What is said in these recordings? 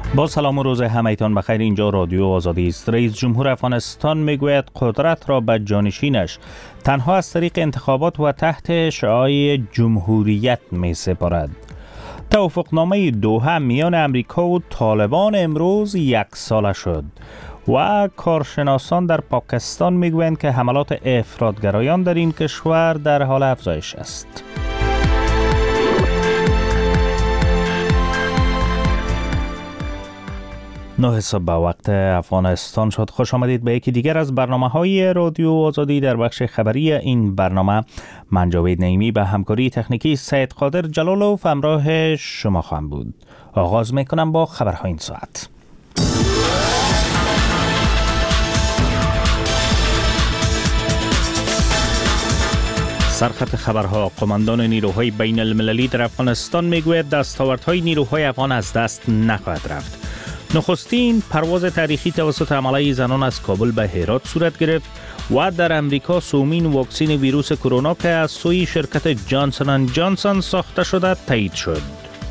با سلام و روز همگیتان بخیر. اینجا رادیو آزادی است. رئیس جمهور افغانستان میگوید قدرت را به جانشینش تنها از طریق انتخابات و تحت شعاع جمهوریت می سپارد. توافقنامه دوحه میان امریکا و طالبان امروز 1 ساله شد و کارشناسان در پاکستان میگویند که حملات افراطگرایان در این کشور در حال افزایش است. نه صبح به وقت افغانستان شد. خوش آمدید به یکی دیگر از برنامه‌های رادیو آزادی. در بخش خبری این برنامه من جاوید نعیمی به همکاری تکنیکی سید قادر جلالوف همراه شما خواهم بود. آغاز میکنم با خبرهای این ساعت. سرخط خبرها: قماندان نیروهای بین المللی در افغانستان میگوید دستاوردهای نیروهای افغان از دست نخواهد رفت. نخستین پرواز تاریخی توسط حمله زنان از کابل به هرات صورت گرفت و در امریکا سومین واکسن ویروس کرونا که از سوی شرکت جانسون اند جانسون ساخته شده تایید شد.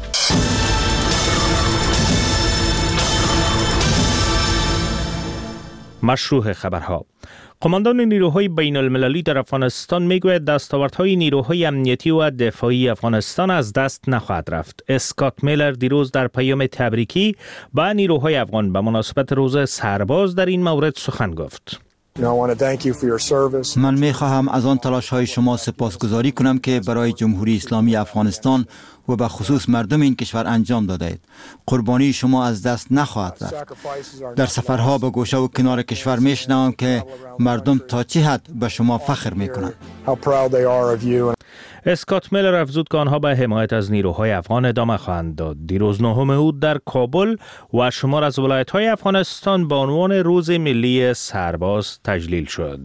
مشروع خبرها: قماندان نیروهای بین المللی در افغانستان میگوید دستاوردهای نیروهای امنیتی و دفاعی افغانستان از دست نخواهد رفت. اسکات میلر دیروز در پیام تبریکی به نیروهای افغان به مناسبت روز سرباز در این مورد سخن گفت. من میخواهم از آن تلاش های شما سپاسگزاری کنم که برای جمهوری اسلامی افغانستان و به خصوص مردم این کشور انجام دادید. قربانی شما از دست نخواهد رفت. در سفرها به گوشه و کنار کشور میشنوم که مردم تا چه حد به شما فخر میکنند. اسکات میلر افزود که آنها به حمایت از نیروهای افغان ادامه خواهند داد. دیروز 9 اوت در کابل و شمار از ولایت‌های افغانستان به عنوان روز ملی سرباز تجلیل شد.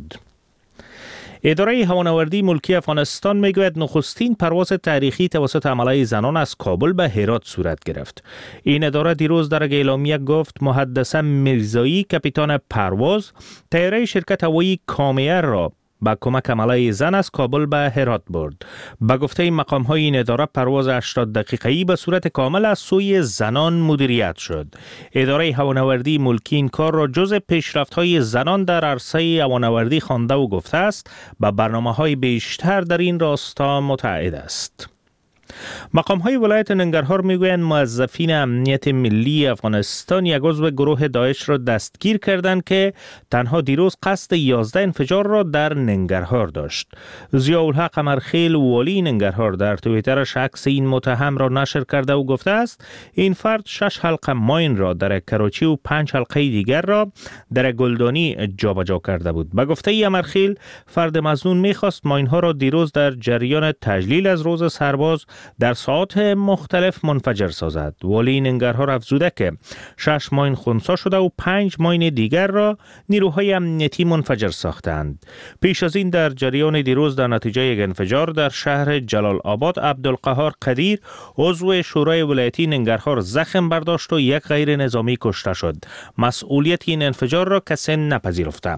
اداره هوانوردی ملکی افغانستان میگوید نخستین پرواز تاریخی توسط حمله زنان از کابل به هرات صورت گرفت. این اداره دیروز در اعلامیه گفت محدثه میرزایی کاپیتان پرواز طیاره شرکت هوایی کامیار را با کمک حمله زن از کابل به هرات برد. به گفته مقام‌های این اداره پرواز 80 دقیقه‌ای به صورت کامل از سوی زنان مدیریت شد. اداره هوانوردی ملکی این کار را جزء پیشرفت‌های زنان در عرصه هوانوردی خوانده و گفته است به برنامه‌های بیشتر در این راستا متعهد است. مقام‌های ولایت ننگرهار میگویند موظفین امنیت ملی افغانستان یک عضو گروه داعش را دستگیر کردند که تنها دیروز قصد 11 انفجار را در ننگرهار داشت. ضیاءالحق امرخیل والی ننگرهار در توییترش عکس این متهم را نشر کرده و گفته است این فرد 6 حلقه ماین را در کراچی و 5 حلقه دیگر را در گلدانی جابجا کرده بود. به گفته امرخیل فرد مظنون می‌خواست ماین‌ها را دیروز در جریان تجلیل از روز سرباز در ساعات مختلف منفجر سازد. والی ننگرهار افزوده که 6 ماین خنثی شده و 5 ماین دیگر را نیروهای امنیتی منفجر ساختند. پیش از این در جریان دیروز در نتیجه یک انفجار در شهر جلال آباد عبدالقهار قدیر عضو شورای ولایتی ننگرهار زخم برداشت و یک غیر نظامی کشته شد. مسئولیت این انفجار را کسی نپذیرفته.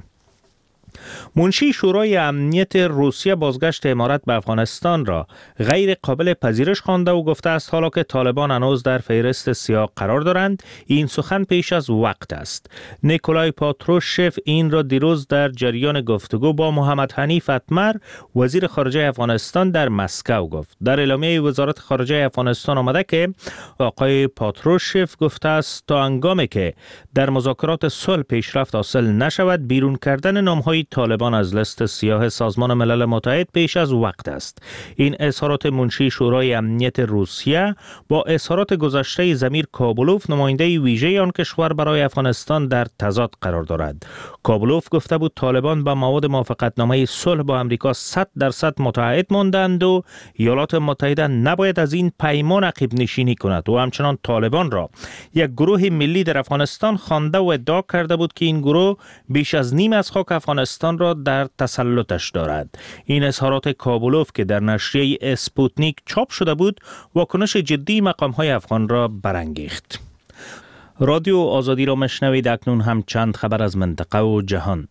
منشی شورای امنیت روسیه بازگشت امارات به افغانستان را غیر قابل پذیرش خوانده و گفته است حالا که طالبان هنوز در فهرست سیاه قرار دارند این سخن پیش از وقت است. نیکولای پاتروشف این را دیروز در جریان گفتگو با محمد حنیف اتمر وزیر خارجه افغانستان در مسکو گفت. در اعلامیه وزارت خارجه افغانستان آمده که آقای پاتروشف گفته است تا هنگامی که در مذاکرات صلح پیشرفت حاصل نشود بیرون کردن نام‌های طالبان از لیست سیاه سازمان ملل متحد پیش از وقت است. این اظهارات منشی شورای امنیت روسیه با اظهارات گذشته ضمیر کابلوف نماینده ویژه آن کشور برای افغانستان در تضاد قرار دارد. کابلوف گفته بود طالبان با مواد موافقتنامه صلح با امریکا 100% متعهد ماندند و ایالات متحده نباید از این پیمان عقب نشینی کند و همچنان طالبان را یک گروه ملی در افغانستان خوانده و ادعا کرده بود که این گروه بیش از نیم از خاک افغانستان را در تسلطش دارد. این اظهارات کابلوف که در نشریه اسپوتنیک چاپ شده بود واکنش جدی مقام‌های افغان را برانگیخت. رادیو آزادی را مشنوید. اکنون هم چند خبر از منطقه و جهان.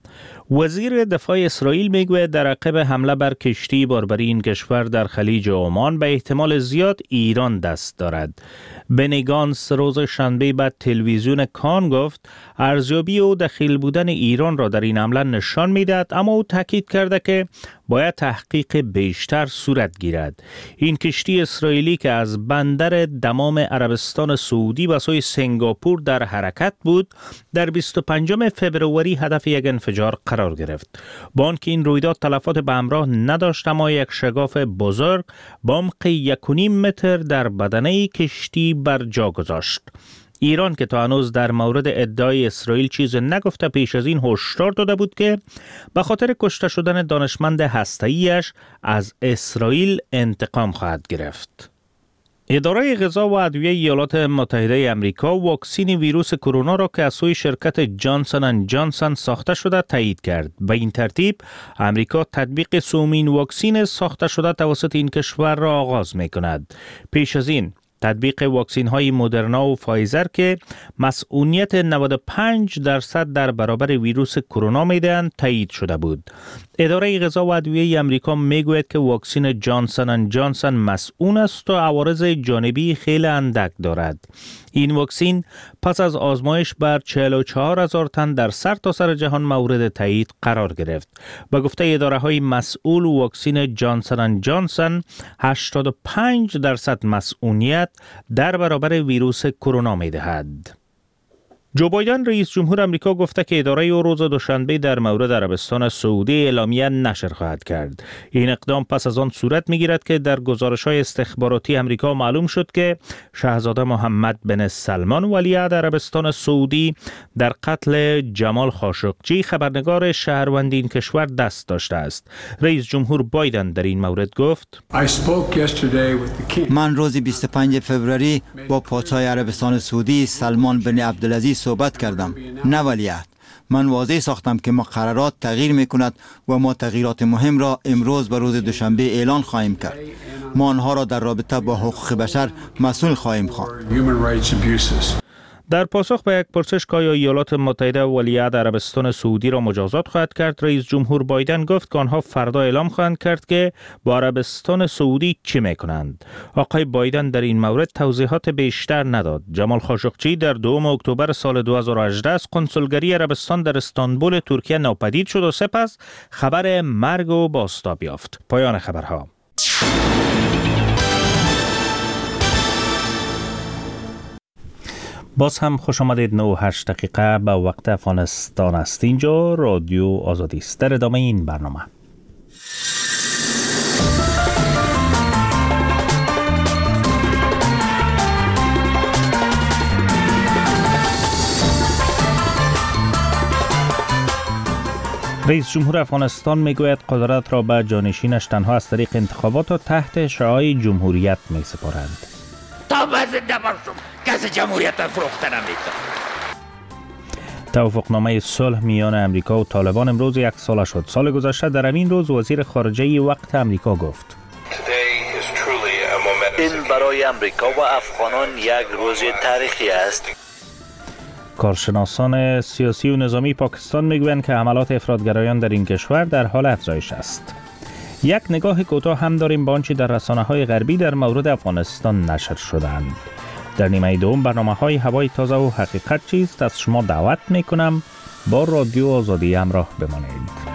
وزیر دفاع اسرائیل میگوید در عقب حمله بر کشتی باربری این کشور در خلیج عمان به احتمال زیاد ایران دست دارد. بنی گانتس روز شنبه بعد تلویزیون کان گفت ارزیابی او دخیل بودن ایران را در این حمله نشان میدهد، اما او تاکید کرده که باید تحقیق بیشتر صورت گیرد. این کشتی اسرائیلی که از بندر دمام عربستان سعودی به سوی سنگاپور در حرکت بود، در 25 فوریه هدف یک انفجار قرار گرفت. با آنکه این رویداد تلفات به همراه نداشت، اما یک شگاف بزرگ با عمق 1.5 متر در بدنه کشتی بر جا گذاشت. ایران که تا هنوز در مورد ادعای اسرائیل چیز نگفته، پیش از این هشدار داده بود که به خاطر کشته شدن دانشمند هسته‌ایش از اسرائیل انتقام خواهد گرفت. اداره غذا و ادویه ایالات متحده آمریکا واکسن ویروس کرونا را که از سوی شرکت جانسن اند جانسن ساخته شده تایید کرد. به این ترتیب آمریکا تطبیق سومین واکسن ساخته شده توسط این کشور را آغاز می‌کند. پیش از این تطبیق واکسین های مدرنا و فایزر که مسئولیت 95% در برابر ویروس کرونا میدهند تایید شده بود. اداره غذا و ادویه آمریکا میگوید که واکسن جانسن اند جانسن مسئول است و عوارض جانبی خیلی اندک دارد. این واکسن پس از آزمایش بر 44,000 تن در سرتاسر جهان مورد تایید قرار گرفت. به گفته اداره های مسئول، واکسن جانسن اند جانسن 85% مسئولیت در برابر ویروس کرونا می دهد. جو بایدن رئیس جمهور آمریکا گفته که اداره او روز دوشنبه در مورد عربستان سعودی اعلامیه نشر خواهد کرد. این اقدام پس از آن صورت میگیرد که در گزارش‌های استخباراتی آمریکا معلوم شد که شاهزاده محمد بن سلمان ولیعهد عربستان سعودی در قتل جمال خاشقجی خبرنگار شهروند این کشور دست داشته است. رئیس جمهور بایدن در این مورد گفت: من روز 25 فوریه با پادشاه عربستان سعودی سلمان بن عبدالعزیز صحبت کردم، نه ولیعهد. من واضح ساختم که مقررات تغییر میکند و ما تغییرات مهم را امروز و روز دوشنبه اعلان خواهیم کرد. ما آنها را در رابطه با حقوق بشر مسئول خواهیم خواند. در پاسخ به یک پرسش که آیا ایالات متحده ولیعهد عربستان سعودی را مجازات خواهد کرد، رئیس جمهور بایدن گفت که آنها فردا اعلام خواهند کرد که با عربستان سعودی چه میکنند. آقای بایدن در این مورد توضیحات بیشتر نداد. جمال خاشقجی در 2 اکتبر سال 2018 از کنسولگری عربستان در استانبول ترکیه ناپدید شد و سپس خبر مرگ او بازتاب یافت. پایان خبرها. باز هم خوش آمدید. 9:08 دقیقه به وقت افغانستان است. اینجا رادیو آزادی است. در ادامه این برنامه رئیس جمهور افغانستان میگوید قدرت را به جانشینش تنها از طریق انتخابات و تحت شعاع جمهوریت می سپارند. تا زنده باشم کسی جمهوریت فروخته نمی‌کنه. توافقنامه صلح میان امریکا و طالبان امروز 1 ساله شد. سال گذشته در همین روز وزیر خارجه وقت امریکا گفت: این برای امریکا و افغانان یک روز تاریخی است. کارشناسان سیاسی و نظامی پاکستان میگویند که حملات افراطگرایان در این کشور در حال افزایش است. یک نگاه کوتاه هم داریم به آنچه در رسانه‌های غربی در مورد افغانستان نشر شدند. در نیمه دوم برنامه‌های هوای تازه و حقیقت چیست از شما دعوت می‌کنم با رادیو آزادی همراه بمانید.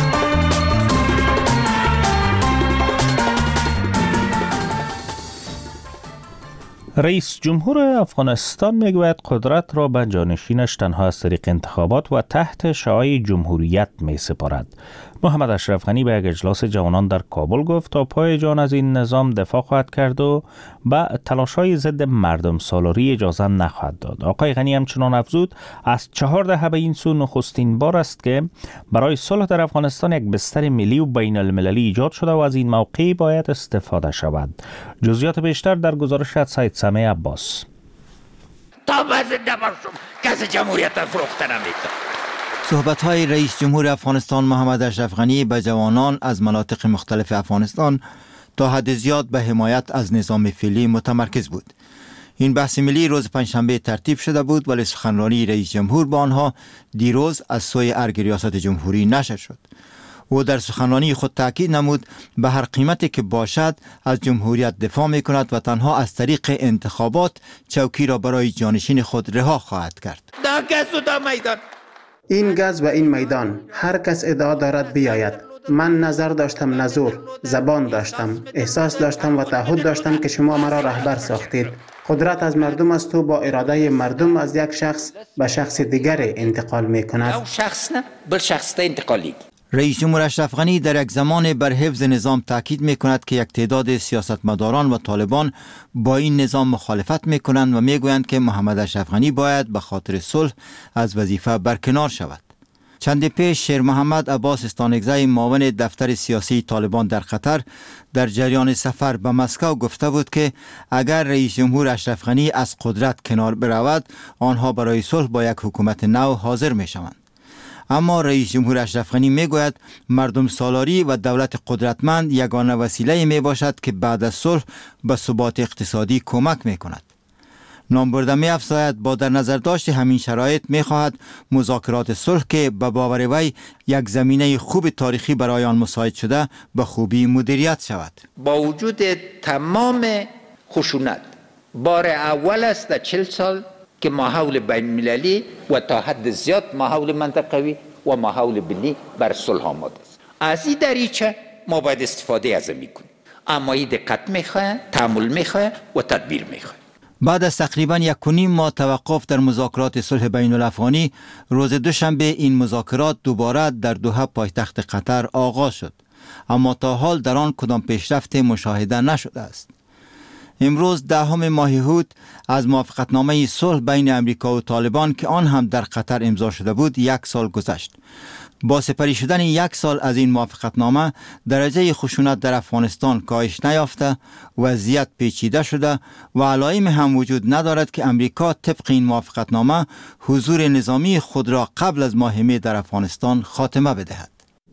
رئیس جمهور افغانستان میگوید قدرت را به جانشینش تنها از طریق انتخابات و تحت شعاع جمهوریت می سپارد. محمد اشرف غنی به یک اجلاس جوانان در کابل گفت تا پای جان از این نظام دفاع خواهد کرد و به تلاش‌های ضد مردم سالاری اجازه نخواهد داد. آقای غنی همچنان افزود از 4 دهه به این سو نخستین بار است که برای صلح در افغانستان یک بستر ملی و بین المللی ایجاد شده و از این موقع باید استفاده شود. جزئیات بیشتر در گزارش از سید سمیع عباس. تا زنده باشم کسی جمهوریت فروخته نمی‌کنه. صحبت‌های رئیس جمهور افغانستان محمد اشرف غنی به جوانان از مناطق مختلف افغانستان تا حد زیاد به حمایت از نظام فعلی متمرکز بود. این بحث ملی روز پنجشنبه ترتیب شده بود، ولی سخنرانی رئیس جمهور با آنها دیروز از سوی ارگ ریاست جمهوری نشر شد. او در سخنرانی خود تاکید نمود به هر قیمتی که باشد از جمهوریت دفاع می کند و تنها از طریق انتخابات چوکی را برای جانشین خود رها خواهد کرد. این گز و این میدان هر کس ادعا دارد بیاید. من نظر داشتم، نزور، زبان داشتم، احساس داشتم و تعهد داشتم که شما مرا رهبر ساختید. قدرت از مردم است و با اراده مردم از یک شخص به شخص دیگر انتقال می کند. رئیس جمهور اشرف غنی در یک زمان بر حفظ نظام تاکید می کند که یک تعداد سیاستمداران و طالبان با این نظام مخالفت می کنند و می گویند که محمد اشرف غنی باید به خاطر صلح از وظیفه برکنار شود. چند پیش شیر محمد عباس استانکزی معاون دفتر سیاسی طالبان در قطر در جریان سفر به مسکو گفته بود که اگر رئیس جمهور اشرف غنی از قدرت کنار برود، آنها برای صلح با یک حکومت نو حاضر می شوند. اما رئیس جمهور اشرف غنی می گوید مردم سالاری و دولت قدرتمند یگانه وسیله می باشد که بعد از صلح به ثبات اقتصادی کمک می کند. نامبرده می افزاید با در نظر داشت همین شرایط می خواهد مذاکرات صلح که به باور وی یک زمینه خوب تاریخی برای آن مساعد شده به خوبی مدیریت شود. با وجود تمام خشونت بار اول است در 40 سال که ماحول بین المللی و تا حد زیاد ماحول منطقوی و ماحول ملی بر صلح آماده است. از این دریچه ما باید استفاده از این کنیم، اما این دقت میخواه، تأمل میخواه و تدبیر میخواه. بعد از تقریباً 1.5 ماه توقف در مذاکرات صلح بین الافغانی، روز دوشنبه این مذاکرات دوباره در دوحه پایتخت قطر آغاز شد، اما تا حال در آن کدام پیشرفت مشاهده نشده است. امروز 10 ماه هوت از موافقتنامه صلح بین امریکا و طالبان که آن هم در قطر امضا شده بود 1 سال گذشت. با سپری شدن 1 سال از این موافقتنامه، درجه خشونت در افغانستان کاهش نیافته، وضعیت پیچیده شده و علائم هم وجود ندارد که امریکا طبق این موافقتنامه حضور نظامی خود را قبل از ماه می در افغانستان خاتمه بدهد.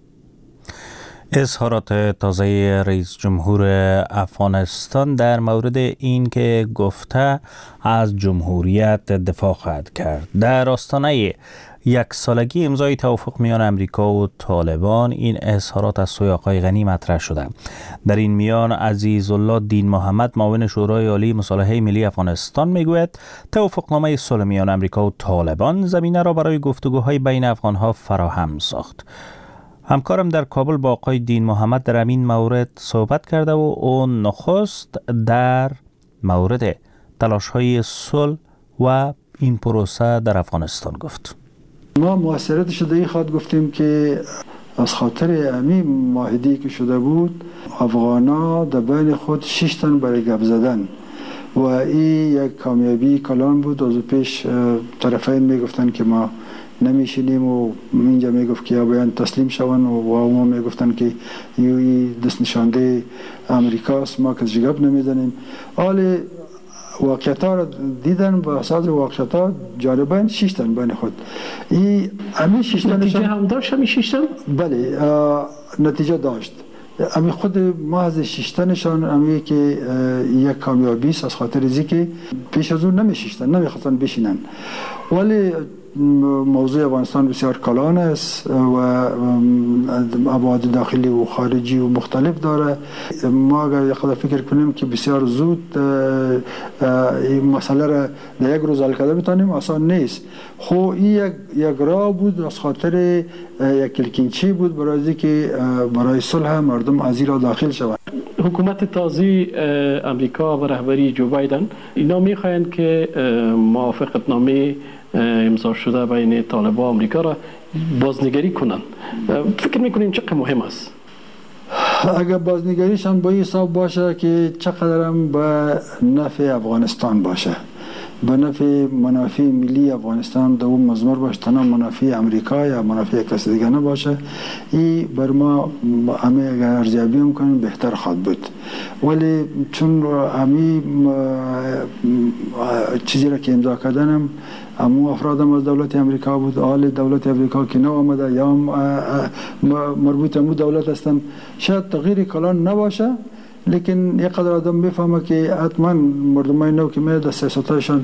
اظهارات تازه رئیس جمهور افغانستان در مورد این که گفته از جمهوریت دفاع خواهد کرد. در آستانه 1 سالگی امضای توافق میان امریکا و طالبان، این اظهارات از سوی آقای غنی مطرح شده. در این میان عزیزالله دین محمد معاون شورای عالی مصالحه ملی افغانستان میگوید توافقنامه صلح میان امریکا و طالبان زمینه را برای گفتگوهای بین افغانها فراهم ساخت. همکارم در کابل با آقای دین محمد در این مورد صحبت کرده و اون نخست در مورد تلاش‌های صلح و این پروسه در افغانستان گفت. ما موثریت شده ای خواهد گفتیم که از خاطر امی معاهده‌ای که شده بود، افغانا در بین خود 6 تن برای گپ زدن و این یک کامیابی کلان بود. از پیش طرفین میگفتن که ما نمیشینیم و اینجا میگفت که یا باید تسلیم شون و ما میگفتن که این دست نشانده امریکاست، ما که جگب نمیزنیم. حال واقعیت ها را دیدن و اساس واقعیت ها جانبین 6 تن بین خود. این همین 6 تن نتیجه هم داشت. همین 6 تن بله نتیجه داشت. امی خود ما از 6 تنشان امی که یک کامیابی است از خاطر ازی که پیش از اون نمیشیشتن، نمیخواستن بشینن. ولی موضوع افغانستان بسیار کلان است و ابعاد داخلی و خارجی و مختلف داره. ما اگر یک خدا فکر کنیم که بسیار زود این مسئله را در 1 روز حل کرده بتانیم آسان نیست. خو این یک راه بود از خاطر یک کلکینچی بود برای که برای صلح مردم از این را داخل شوند. حکومت تازه امریکا و رهبری جو بایدن اینا میخواهند که موافقتنامه امضا شده بین طالبان و امریکا را بازنگری کنند. فکر میکنین چقدر مهم است؟ اگر بازنگریش هم با حساب باشه که چقدر هم به نفع افغانستان باشه، به نفع منافع ملی افغانستان در اون مضمر باشه، تنها منافع امریکا یا منافع کسی دیگه نباشه، این بر ما همه اگر ارزیابی هم کنیم بهتر خواهد بود. ولی چون همه چیزی را که امضا کردنم همون افرادم از دولت امریکا بود، حال دولت امریکا که نو آمده یا مربوط همون دولت هستن، شاید تغییر کلان نباشه لیکن یک قدر آدم میفهمه که حتما مردمای نو که میاد سیاستاشان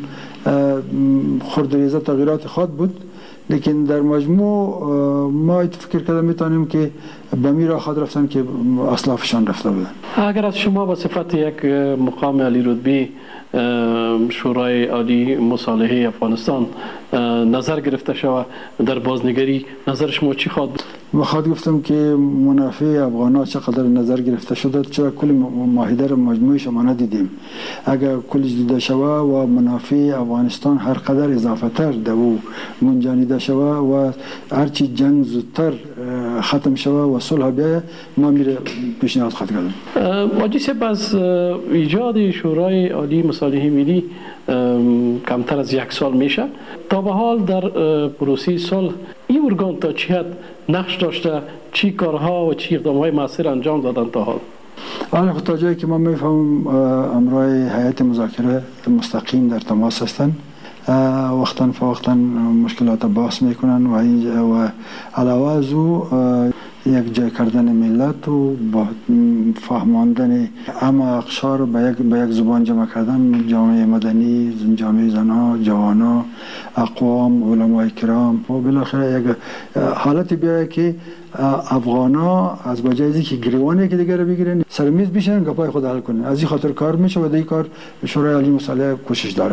خردریزه تغییرات خود بود، لیکن در مجموع ما فکر کردم میتونیم که به میرا خود رفتن که اسلافشان رفته بودن. اگر از شما به صفت یک مقام عالی رتبه شورای عالی مصالحه افغانستان نظر گرفته شود در بازنگری، نظر شما چی خواهد بود؟ بخواد گفتم که منافع افغان‌ها چقدر نظر گرفته شده، چرا کل معاهده را مجموعش ما ندیدیم. اگر کلش دیده شود و منافع افغانستان هر قدر اضافه تر دو منجانیده شود و هرچی جنگ زودتر ختم شود و صلح بیاید، ما میره پیشنهاد خواهد کردم. حاجی صاحب، از ایجاد شورای عالی مصالحه ملی کمتر از یک سال میشه. تا به حال در پروسه صلح این ارگان تا چه حد نقش داشته، چی کارها و چی اقدامهای موثر انجام دادن تا حال؟ حالا تا جایی که ما میفهمم امروی هیئت مذاکره مستقیم در تماس هستند، وقتاً فوقتاً مشکلات بحث میکنن و علاوه از او یک جای کردن ملت و با فهماندن اما اقشار به یک زبان جمع کردن، جامعه مدنی، جامعه زنها، جوانا، اقوام، علمای کرام و بالاخره یک حالت بیاید که افغانا از بجای که گریوانی که دیگر بگیرن سر میز بشن گپای خود حل کنن. از این خاطر کار میشه و در این کار شورای عالی مصالحه کوشش داره.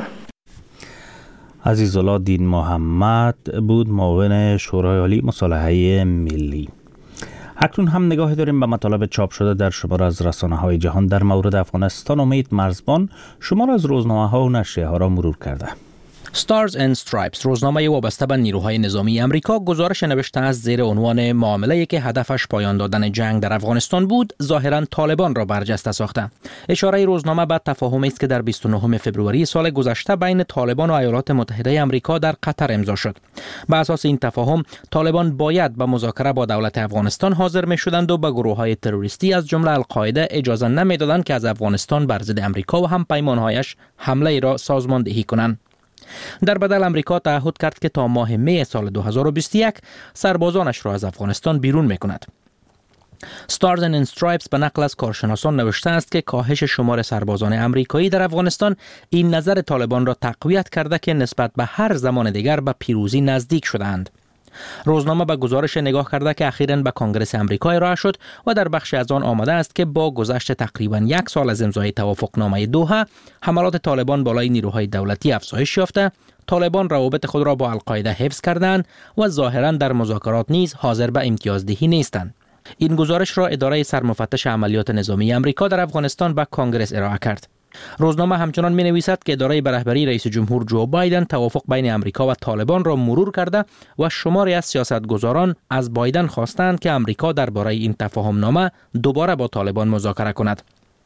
عزیزالله دین محمد بود معاون شورای عالی مصالحه ملی. اکنون هم نگاهی داریم به مطالب چاپ شده در شمار از رسانه‌های جهان در مورد افغانستان. امید مرزبان شمار از روزنامه‌ها و نشریه‌ها را مرور کرده. Stars and Stripes، روزنامه وابسته به نیروهای نظامی امریکا، گزارش نوشته است زیر عنوان معامله‌ای که هدفش پایان دادن جنگ در افغانستان بود، ظاهراً طالبان را برجسته ساخته. اشاره روزنامه به تفاهمی است که در 29 فوریه سال گذشته بین طالبان و ایالات متحده امریکا در قطر امضا شد. بر اساس این تفاهم، طالبان باید به مذاکره با دولت افغانستان حاضر می‌شدند و به گروه‌های تروریستی از جمله القاعده اجازه نمی‌دادند که از افغانستان بر ضد امریکا و هم پیمان‌هایش حمله را سازماندهی کنند. در بدل امریکا تعهد کرد که تا ماه می سال 2021 سربازانش را از افغانستان بیرون می‌کند. Stars and Stripes به نقل از کارشناسان نوشته است که کاهش شمار سربازان امریکایی در افغانستان این نظر طالبان را تقویت کرده که نسبت به هر زمان دیگر به پیروزی نزدیک شدند. روزنامه به گزارش نگاه کرده که اخیراً به کنگره امریکا ارائه شد و در بخش از آن آمده است که با گذشت تقریباً یک سال از امضای توافقنامه دوحه، حملات طالبان بالای نیروهای دولتی افزایش یافته، طالبان روابط خود را با القاعده حفظ کردند و ظاهراً در مذاکرات نیز حاضر به امتیازدهی نیستند. این گزارش را اداره سرمفتش عملیات نظامی امریکا در افغانستان به کنگره ارائه کرد. روزنامه همچنان می نویسد که اداره به رهبری رئیس جمهور جو بایدن توافق بین امریکا و طالبان را مرور کرده و شماری از سیاستگزاران از بایدن خواستند که امریکا درباره این تفاهم نامه دوباره با طالبان مذاکره کند.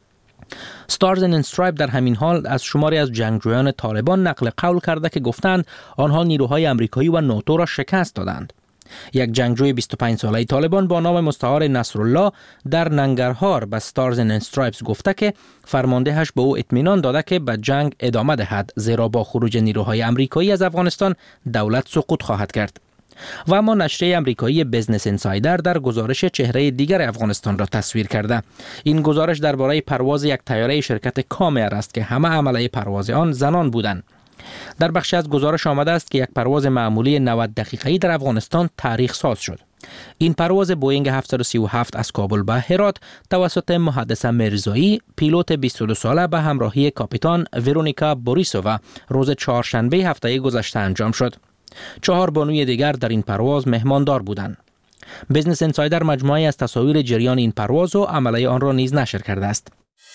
Stars and Stripes در همین حال از شماری از جنگجویان طالبان نقل قول کرده که گفتند آنها نیروهای امریکایی و ناتو را شکست دادند. یک جنگجوی 25 ساله طالبان با نام مستعار نصرالله در ننگرهار به Stars and Stripes گفته که فرماندهش به او اطمینان داده که به جنگ ادامه دهد، زیرا با خروج نیروهای امریکایی از افغانستان دولت سقوط خواهد کرد. و اما نشریه امریکایی بزنس انسایدر در گزارش چهره دیگر افغانستان را تصویر کرده. این گزارش درباره پرواز یک طیاره شرکت کامر است که همه عمله پرواز آن زنان بودند. در بخش از گزارش آمده است که یک پرواز معمولی 90 دقیقه‌ای در افغانستان تاریخ ساز شد. این پرواز بوئینگ 737 از کابل به هرات توسط محدث مرزایی، پیلوت 22 ساله به همراهی کاپیتان ورونیکا بوریسووا روز چهارشنبه هفته گذشته انجام شد. 4 بانوی دیگر در این پرواز مهماندار بودند. بزنس انسایدر مجموعه‌ای از تصاویر جریان این پرواز و عمله آن را نیز نشر کرده است.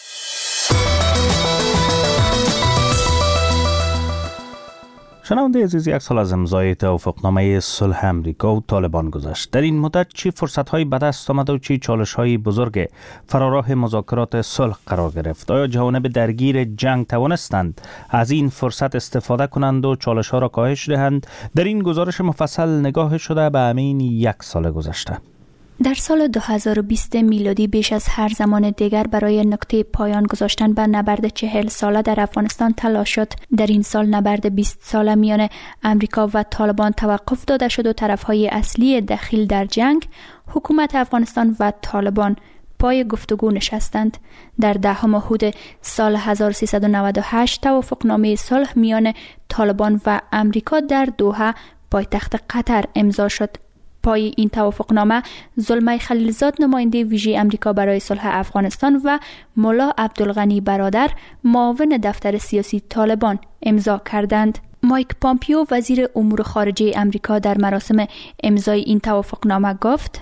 شنونده عزیز، یک سال از امضای توافقنامه صلح امریکا و طالبان گذشت. در این مدت چی فرصت‌هایی به دست آمد و چی چالش‌های بزرگ فراراه مذاکرات صلح قرار گرفت؟ آیا جوانب درگیر جنگ توانستند از این فرصت استفاده کنند و چالش‌ها را کاهش دهند؟ در این گزارش مفصل نگاه شده به همین یک سال گذشته. در سال 2020 میلادی بیش از هر زمان دیگر برای نقطه پایان گذاشتن به نبرد 40 ساله در افغانستان تلاش شد. در این سال نبرد 20 ساله میان امریکا و طالبان توقف داده شد و طرفهای اصلی دخیل در جنگ، حکومت افغانستان و طالبان، پای گفتگو نشستند. در 10 حدود سال 1398 توافقنامه صلح میان طالبان و امریکا در دوحه پایتخت قطر امضا شد. پای این توافقنامه زلمای خلیلزاد نماینده ویژه امریکا برای صلح افغانستان و ملا عبدالغنی برادر معاون دفتر سیاسی طالبان امضا کردند. مایک پامپیو وزیر امور خارجه امریکا در مراسم امضای این توافقنامه گفت: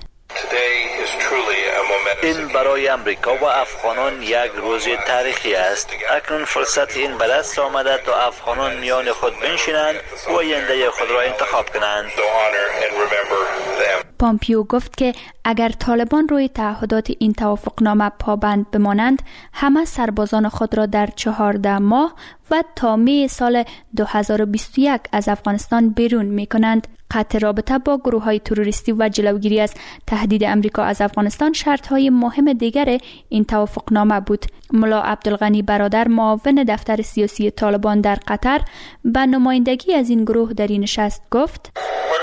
این برای امریکا و افغانان یک روز تاریخی است. اکنون فرصت این به دست آمده تا افغانان میان خود بنشینند و آینده خود را انتخاب کنند. پامپیو گفت که اگر طالبان روی تعهدات این توافقنامه پابند بمانند، همه سربازان خود را در 14 ماه و تا می سال 2021 از افغانستان بیرون می کنند. قطع رابطه با گروه‌های تروریستی و جلوگیری از تهدید امریکا از افغانستان شرط‌های مهم دیگر این توافقنامه بود. ملا عبدالغنی برادر معاون دفتر سیاسی طالبان در قطر به نمایندگی از این گروه در این نشست گفت: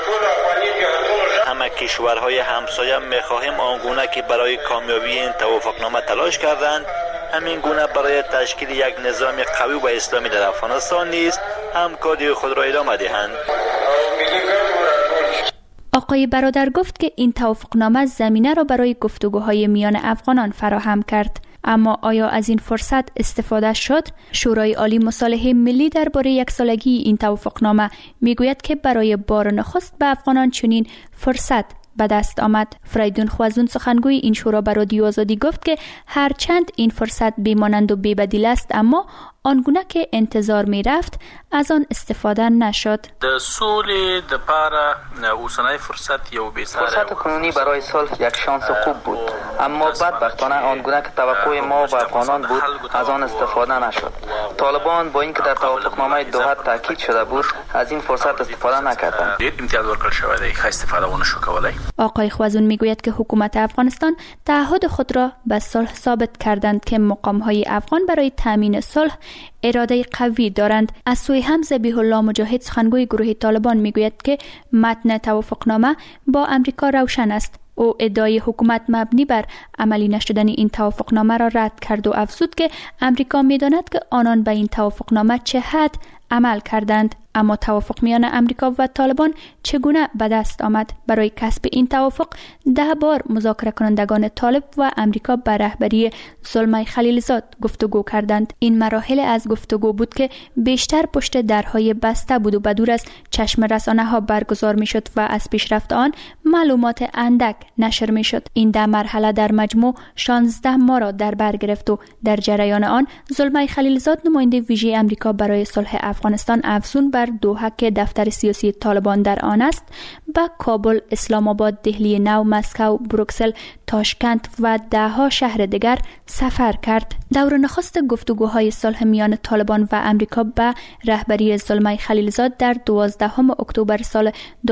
همه کشورهای همسایه می‌خواهیم آنگونه که برای کامیابی این توافقنامه تلاش کردند، همین گونه برای تشکیل یک نظام قوی و اسلامی در افغانستان نیز همکاری خود را ادامه دهند. آقای برادر گفت که این توافقنامه زمینه را برای گفتگوهای میان افغانان فراهم کرد. اما آیا از این فرصت استفاده شد؟ شورای عالی مصالحه ملی درباره یک سالگی این توافقنامه میگوید که برای بار نخست به افغانان چنین فرصت به دست آمد. فریدون خوازون سخنگوی این شورا به رادیو آزادی گفت که هرچند این فرصت بیمانند و بی‌بدیل است، اما آنگونه که انتظار می رفت از آن استفاده نشد. فرصت کنونی برای صلح یک شانس خوب بود، اما بدبختانه آنگونه که توقع ما و افغانان بود از آن استفاده نشد. طالبان با اینکه در توافقنامه دوحه تاکید شده بود از این فرصت استفاده نکردند. آقای خوازون میگوید که حکومت افغانستان تعهد خود را به صلح ثابت کردند که مقام‌های افغان برای تامین صلح اراده قوی دارند. از سوی هم ذبیح الله مجاهد سخنگوی گروه طالبان میگوید که متن توافقنامه با امریکا روشن است. او ادعای حکومت مبنی بر عملی نشدن این توافقنامه را رد کرد و افزود که امریکا میداند که آنان به این توافقنامه چه حد عمل کردند. اما توافق میان امریکا و طالبان چگونه به دست آمد؟ برای کسب این توافق 10 بار مذاکره کنندگان طالب و امریکا به رهبری زلمای خلیلزاد گفتگو کردند. این مراحل از گفتگو بود که بیشتر پشت درهای بسته بود و بدور از چشم رسانه ها برگزار می شد و از پیشرفت آن معلومات اندک نشر می شد. این 10 مرحله در مجموع 16 ماه را در بر گرفت و در جریان آن زلمای خلیلزاد نماینده ویژه امریکا برای صلح افغانستان افزون بر دوحه که دفتر سیاسی طالبان در آن است، به کابل، اسلام آباد، دهلی نو، مسکو، بروکسل، تاشکند و 10 شهر دیگر سفر کرد. دور نخست گفتگوهای صلح میان طالبان و امریکا به رهبری زلمای خلیلزاد در 12 اکتبر سال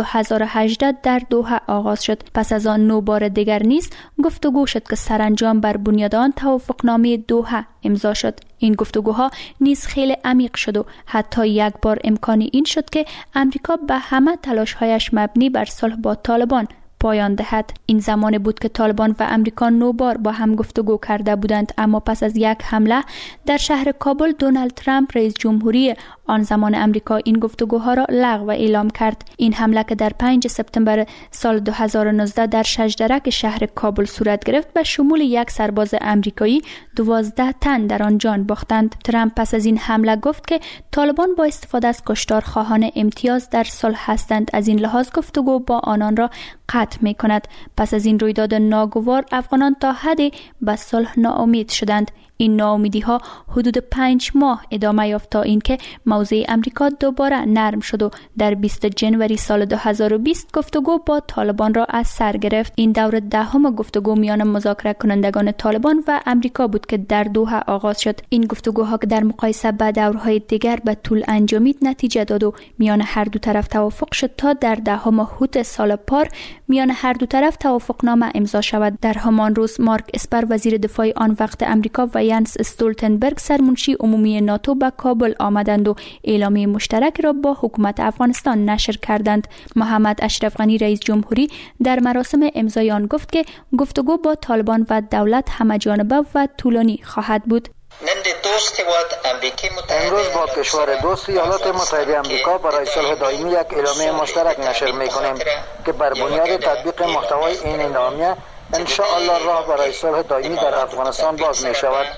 2018 در دوحه آغاز شد. پس از آن 9 بار دیگر نیز گفتگو شد که سرانجام بر بنیاد آن توافقنامه دوحه امضا شد. این گفتگوها نیز خیلی عمیق شد و حتی یک بار امکانی این شد که امریکا به همه تلاش‌هایش مبنی بر صلح با طالبان پایان دهد. این زمان بود که طالبان و امریکا 9 بار با هم گفتگو کرده بودند، اما پس از یک حمله در شهر کابل دونالد ترامپ رئیس جمهوری آن زمان امریکا این گفتگوها را لغو اعلام کرد. این حمله که در 5 سپتامبر سال 2019 در شجرک شهر کابل صورت گرفت به شمول یک سرباز امریکایی 12 تن در آن جان باختند. ترامپ پس از این حمله گفت که طالبان با استفاده از کشتارخواهان امتیاز در صلح هستند، از این لحاظ گفتگو با آنان را قطع می کند. پس از این رویداد ناگوار افغانان تا حدی به صلح ناامید شدند. این ناامیدی ها حدود 5 ماه ادامه یافت تا اینکه موضع امریکا دوباره نرم شد و در 20 جنوری سال 2020 گفتگو با طالبان را از سر گرفت. این دور 10 گفتگو میان مذاکره کنندگان طالبان و امریکا بود که در دوحه آغاز شد. این گفتگوها که در مقایسه با دورهای دیگر به طول انجامید نتیجه داد و میان هر دو طرف توافق شد تا در 10 هوت سال پار میان هر دو طرف توافقنامه امضا شود. در همان روز مارک اسپر وزیر دفاع آن وقت امریکا و ینس استولتنبرگ سرمنشی عمومی ناتو به کابل آمدند و اعلامیه مشترک را با حکومت افغانستان نشر کردند. محمد اشرف غنی رئیس جمهوری در مراسم امضای آن گفت که گفتگو با طالبان و دولت همه‌جانبه و طولانی خواهد بود. امروز با کشور دوست ایالات متحده آمریکا برای صلح دائمی یک اعلامیه مشترک نشر می‌کنیم که بر بنیاد تطبیق محتوای این اعلامیه ان شاء الله راه برای صلح دائمی در افغانستان باز می‌شود.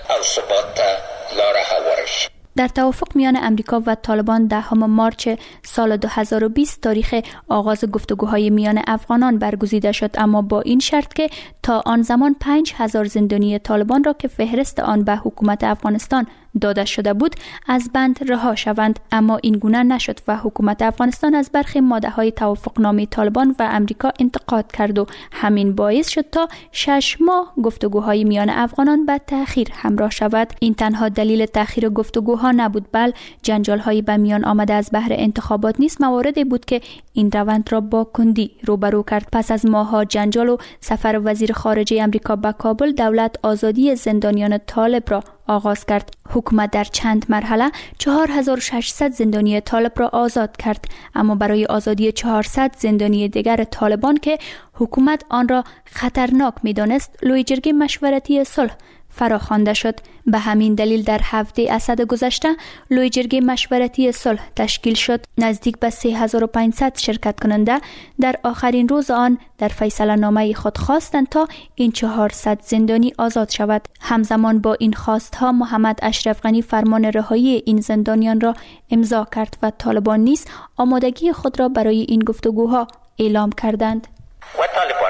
در توافق میان امریکا و طالبان 10 مارچ سال 2020 تاریخ آغاز گفتگوهای میان افغانان برگزیده شد، اما با این شرط که تا آن زمان 5000 زندانی طالبان را که فهرست آن به حکومت افغانستان داده شده بود از بند رها شوند. اما این گونه نشد و حکومت افغانستان از برخی ماده‌های توافقنامه طالبان و امریکا انتقاد کرد و همین باعث شد تا 6 ماه گفتگوهای میان افغانان به تأخیر همراه شود. این تنها دلیل تأخیر گفتگوها نبود، بل جنجال‌های به میان آمده از بهر انتخابات نیز مواردی بود که این روند را با کندی روبرو کرد. پس از ماه‌ها جنجال و سفر وزیر خارجه امریکا به کابل، دولت آزادی زندانیان طالب را آغاز کرد. حکومت در چند مرحله 4600 زندانی طالب را آزاد کرد، اما برای آزادی 400 زندانی دیگر طالبان که حکومت آن را خطرناک می‌دانست، لوی جرگه مشورتی صلح فراخوانده شد. به همین دلیل در هفته اسد گذشته لوی جرگه مشورتی صلح تشکیل شد. نزدیک به 3500 شرکت کننده در آخرین روز آن در فیصله نامه خود خواستند تا این 400 زندانی آزاد شود. همزمان با این خواستها محمد اشرف غنی فرمان رهایی این زندانیان را امضا کرد و طالبان نیز آمادگی خود را برای این گفتگوها اعلام کردند. و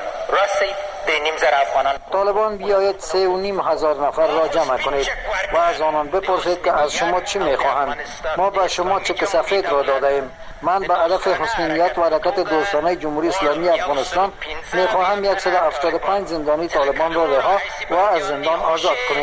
طالبان بیاید 3,500 نفر را جمع کنید و از آنان بپرسید که از شما چی میخواهند. ما به شما چک سفید را داده ایم. من به هدف حسن نیت و حرکت دوستانه جمهوری اسلامی افغانستان میخواهم 175 زندانی طالبان را رها و از زندان آزاد کنید.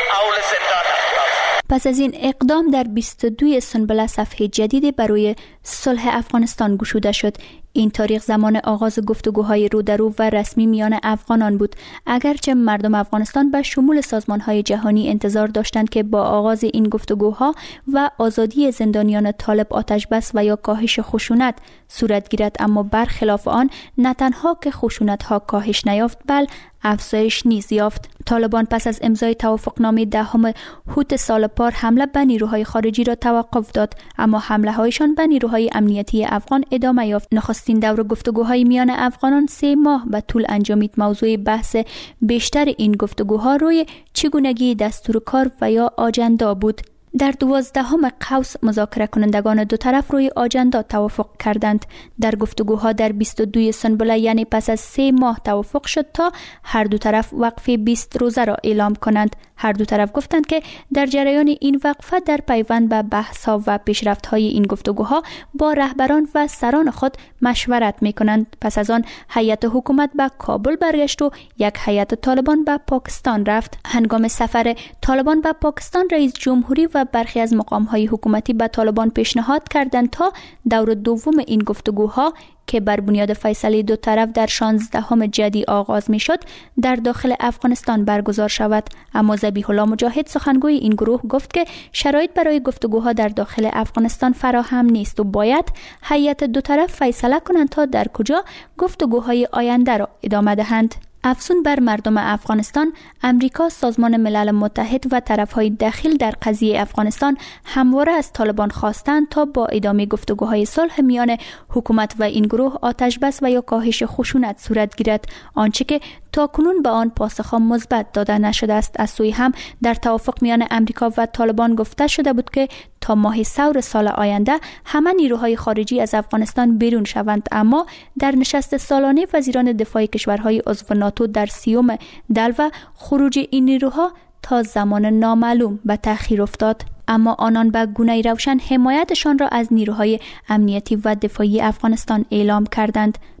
پس از این اقدام در 22 سنبله صفحه جدیدی برای صلح افغانستان گشوده شد. این تاریخ زمان آغاز گفتگوهای رو در رو و رسمی میان افغانان بود، اگرچه مردم افغانستان به شمول سازمانهای جهانی انتظار داشتند که با آغاز این گفتگوها و آزادی زندانیان طالب آتش بس و یا کاهش خشونت صورت گیرد، اما برخلاف آن نه تنها که خشونت‌ها کاهش نیافت بل افزایش نیز یافت. طالبان پس از امضای توافقنامه 10 هوت سال پار حمله به نیروهای خارجی را توقف داد، اما حمله هایشان به نیروهای امنیتی افغان ادامه یافت. نخستین دور گفتگوهای میان افغانان 3 ماه به طول انجامید. موضوع بحث بیشتر این گفتگوها روی چگونگی دستور کار و یا آجندا بود. در 12 قوس مذاکره کنندگان دو طرف روی آجندا توافق کردند. در گفتگوها در 22 سنبله یعنی پس از 3 ماه توافق شد تا هر دو طرف وقفه 20 روزه را اعلام کنند. هر دو طرف گفتند که در جریان این وقفه در پیوند به بحث‌ها و پیشرفت‌های این گفتگوها با رهبران و سران خود مشورت می‌کنند. پس از آن هیئت حکومت به کابل برگشت و یک هیئت طالبان به پاکستان رفت. هنگام سفر طالبان به پاکستان رئیس جمهوری و برخی از مقام‌های حکومتی به طالبان پیشنهاد کردند تا دور دوم این گفتگوها که بر بنیاد فیصله دو طرف در 16 جدی آغاز می شد در داخل افغانستان برگزار شود. اما ذبیح الله مجاهد سخنگوی این گروه گفت که شرایط برای گفتگوها در داخل افغانستان فراهم نیست و باید هیئت دو طرف فیصله کنند تا در کجا گفتگوهای آینده را ادامه دهند. افزون بر مردم افغانستان، امریکا، سازمان ملل متحد و طرفهای دخیل در قضیه افغانستان همواره از طالبان خواستند تا با ادامه گفتگوهای صلح میان حکومت و این گروه آتش بس و یا کاهش خشونت صورت گیرد، آنچه که تاکنون به آن پاسخ مثبت داده نشده است. از سوی هم در توافق میان امریکا و طالبان گفته شده بود که تا ماه ثور سال آینده همه نیروهای خارجی از افغانستان بیرون شوند، اما در نشست سالانه وزیران دفاع کشورهای عضو ناتو در 30 دلو خروج این نیروها تا زمان نامعلوم به تأخیر افتاد. اما آنان به گونه روشن حمایتشان را از نیروهای امنیتی و دفاعی افغانستان اعلام کردند.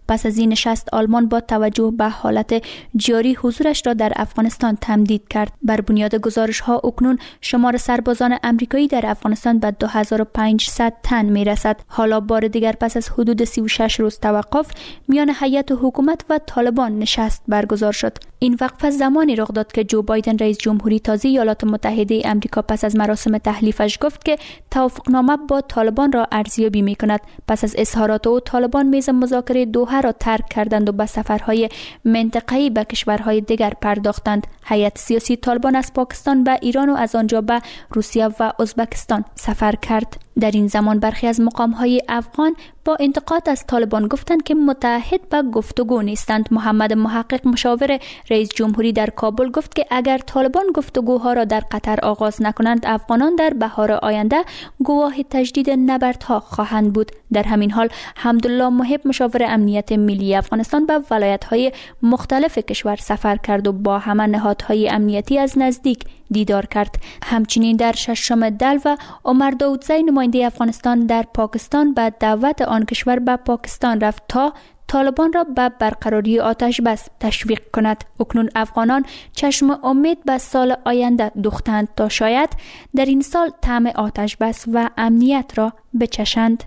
پس از این نشست آلمان با توجه به حالت جاری حضورش را در افغانستان تمدید کرد. بر بنیاد گزارش ها اکنون شمار سربازان امریکایی در افغانستان به 2500 تن می رسد. حالا بار دیگر پس از حدود 36 روز توقف میان هیئت حکومت و طالبان نشست برگزار شد. این وقفه زمانی رخ داد که جو بایدن رئیس جمهوری تازه ایالات متحده آمریکا پس از مراسم تحلیفش گفت که توافقنامه با طالبان را ارزیابی می کند. پس از اظهارات او طالبان میز مذاکره دوحه را ترک کردند و به سفرهای منطقه‌ای به کشورهای دیگر پرداختند. هیئت سیاسی طالبان از پاکستان به ایران و از آنجا به روسیه و ازبکستان سفر کرد. در این زمان برخی از مقام‌های افغان با انتقاد از طالبان گفتند که متعهد به گفتگو نیستند. محمد محقق مشاور رئیس جمهوری در کابل گفت که اگر طالبان گفتگوها را در قطر آغاز نکنند، افغانان در بهار آینده گواه تجدید نبردها خواهند بود. در همین حال حمدالله محب مشاور امنیت ملی افغانستان به ولایت‌های مختلف کشور سفر کرد و با همه نهادهای امنیتی از نزدیک دیدار کرد. همچنین در ششم دل و عمر داودزی نماینده افغانستان در پاکستان به دعوت آن کشور به پاکستان رفت تا طالبان را به برقراری آتش بس تشویق کند. اکنون افغانان چشم امید به سال آینده دوختند تا شاید در این سال طعم آتش بس و امنیت را بچشند.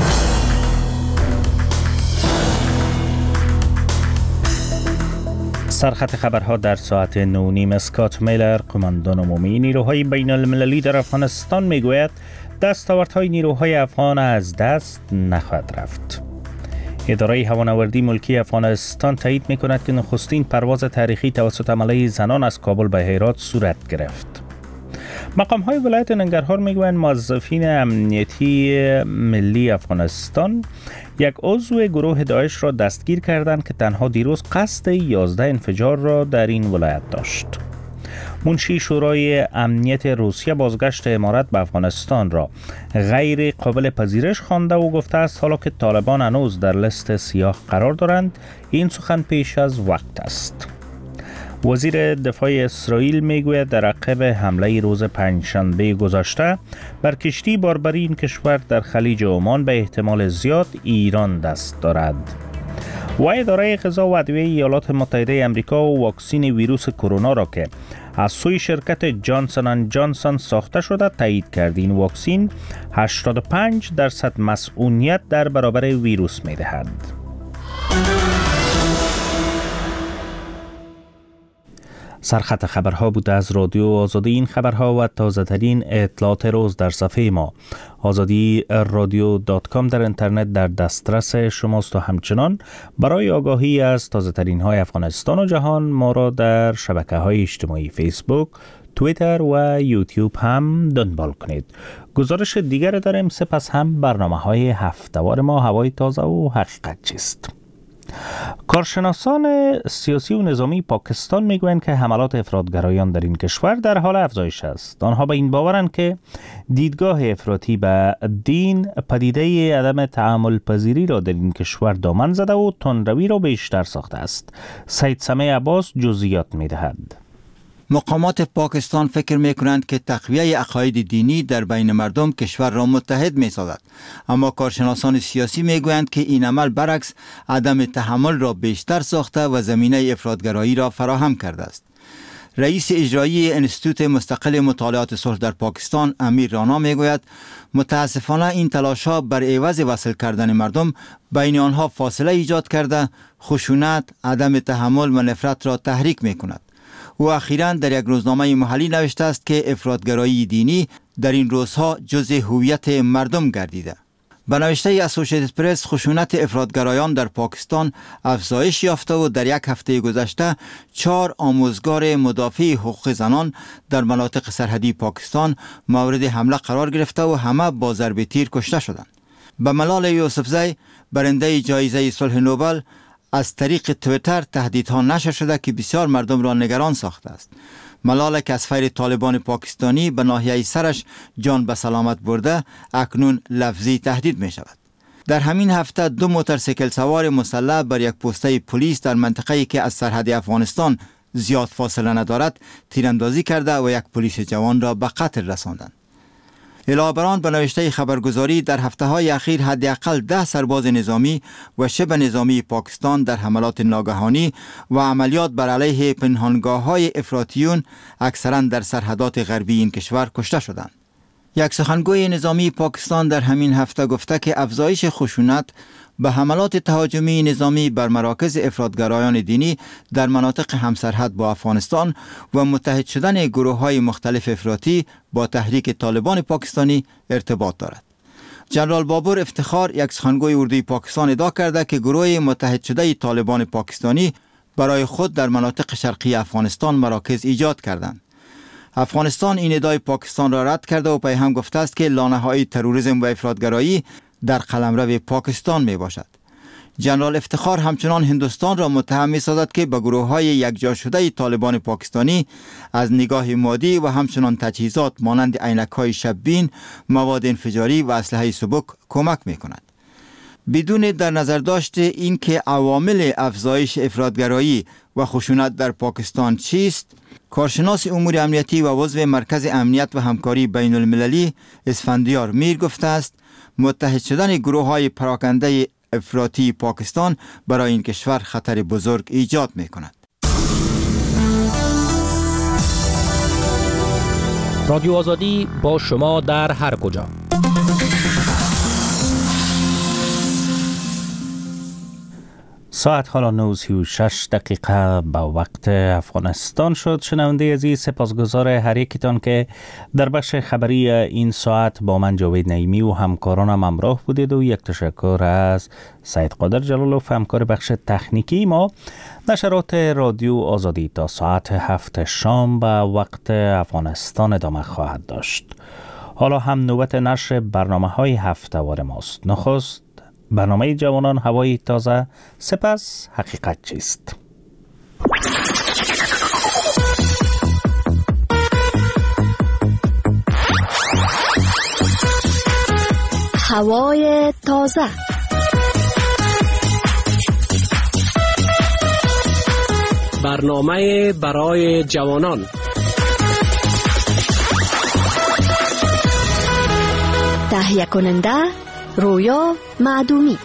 سرخط خبرها در ساعت 9:30. اسکات میلر قماندان عمومی نیروهای بین المللی در افغانستان میگوید دستاوردهای نیروهای افغان از دست نخواهد رفت. اداره هوانوردی ملکی افغانستان تایید میکند که نخستین پرواز تاریخی توسط عمله زنان از کابل به هرات صورت گرفت. مقام‌های ولایت ننگرهار میگویند موظفین امنیتی ملی افغانستان یک عضو گروه داعش را دستگیر کردند که تنها دیروز قصد 11 انفجار را در این ولایت داشت. منشی شورای امنیت روسیه بازگشت امارات به افغانستان را غیر قابل پذیرش خوانده و گفته است حالا که طالبان هنوز در لیست سیاه قرار دارند این سخن پیش از وقت است. وزیر دفاع اسرائیل میگوید در عقب حمله روز پنجشنبه گذشته بر کشتی باربری این کشور در خلیج عمان به احتمال زیاد ایران دست دارد. و اداره غذا و ادویه ایالات متحده آمریکا و واکسین ویروس کرونا را که از سوی شرکت جانسون اند جانسون ساخته شده تایید کرد. این واکسین 85% مسئولیت در برابر ویروس می‌دهد. سرخط خبرها بود از رادیو آزادی. این خبرها و تازه ترین اطلاعات روز در صفحه ما azadiradyo.com در اینترنت در دسترس شماست و همچنان برای آگاهی از تازه ترین های افغانستان و جهان ما را در شبکه های اجتماعی فیسبوک، توییتر و یوتیوب هم دنبال کنید. گزارش دیگر داریم، سپس هم برنامه های هفته‌وار ما هوای تازه و حقیقت چیست. کارشناسان سیاسی و نظامی پاکستان میگویند که حملات افراطگرایان در این کشور در حال افزایش است. آنها به این باورند که دیدگاه افراطی به دین پدیده عدم تحمل پذیری را در این کشور دامن زده و تندروی را بیشتر ساخته است. سید سمیع عباس جزئیات میدهد. مقامات پاکستان فکر می کنند که تقویه عقاید دینی در بین مردم کشور را متحد می سازد، اما کارشناسان سیاسی می گویند که این عمل برعکس عدم تحمل را بیشتر ساخته و زمینه افراطگرایی را فراهم کرده است. رئیس اجرایی انستیتوت مستقل مطالعات صلح در پاکستان امیر رانا می گوید متاسفانه این تلاش‌ها بر عوض وصل کردن مردم بین آنها فاصله ایجاد کرده، خشونت، عدم تحمل و نفرت را تحریک می کند. او اخیراً در یک روزنامه محلی نوشته است که افراطگرایی دینی در این روزها جزء هویت مردم گردیده. به نوشته اسوسییتد پرس، خشونت افراطگرایان در پاکستان افزایش یافته و در یک هفته گذشته 4 آموزگار مدافع حقوق زنان در مناطق سرحدی پاکستان مورد حمله قرار گرفته و همه با ضرب تیر کشته شدند. به ملال یوسفزی، برنده جایزه صلح نوبل، از طریق تویتر تهدیدها نشر شده که بسیار مردم را نگران ساخته است. ملال که از فیر طالبان پاکستانی به ناحیه سرش جان به سلامت برده، اکنون لفظی تهدید می شود. در همین هفته 2 موتورسیکل سوار مسلح بر یک پسته پلیس در منطقه‌ای که از سرحد افغانستان زیاد فاصله ندارد تیراندازی کرده و یک پلیس جوان را به قتل رساندند. علاوه بر آن به نوشته خبرگزاری در هفته‌های اخیر حداقل 10 سرباز نظامی و شبه نظامی پاکستان در حملات ناگهانی و عملیات بر علیه پنهانگاه‌های افراطیون اکثراً در سرحدات غربی این کشور کشته شدند. یک سخنگوی نظامی پاکستان در همین هفته گفته که افزایش خشونت به حملات تهاجمی نظامی بر مراکز افراطگرایان دینی در مناطق همسرحد با افغانستان و متحد شدن گروه‌های مختلف افراطی با تحریک طالبان پاکستانی ارتباط دارد. جنرال بابر افتخار، یک سخنگوی اردوی پاکستان، ادعا کرده که گروه متحد شده طالبان پاکستانی برای خود در مناطق شرقی افغانستان مراکز ایجاد کردند. افغانستان این ادعای پاکستان را رد کرده و پیهم گفته است که لانه‌های تروریسم و افراطگرایی در قلمرو پاکستان می باشد. جنرال افتخار همچنان هندوستان را متهم می سازد که به گروه‌های یکجا شده طالبان پاکستانی از نگاه مادی و همچنان تجهیزات مانند عینک‌های شب‌بین، مواد انفجاری و اسلحه سبک کمک می کند. بدون در نظر داشت این که عوامل افزایش افراطگرایی و خشونت در پاکستان چیست، کارشناس امور امنیتی و عضو مرکز امنیت و همکاری بین المللی اسفندیار میر گفته است متحد شدن گروه‌های پراکنده افراطی پاکستان برای این کشور خطر بزرگ ایجاد می کند. رادیو آزادی با شما در هر کجا. ساعت حالا 9:36 به وقت افغانستان شد. شنونده عزیز، سپاسگزار هر یکیتان که در بخش خبری این ساعت با من جاوید نعیمی و همکارانم همراه بودید و یک تشکر از سید قادر جلالوف همکار بخش تکنیکی ما. نشرات رادیو آزادی تا ساعت 7 شام به وقت افغانستان ادامه خواهد داشت. حالا هم نوبت نشر برنامه‌های هفته‌وار ماست. نخست برنامه جوانان هوای تازه، سپس حقیقت چیست؟ هوای تازه. برنامه برای جوانان. تهیه کننده رویا معدومی.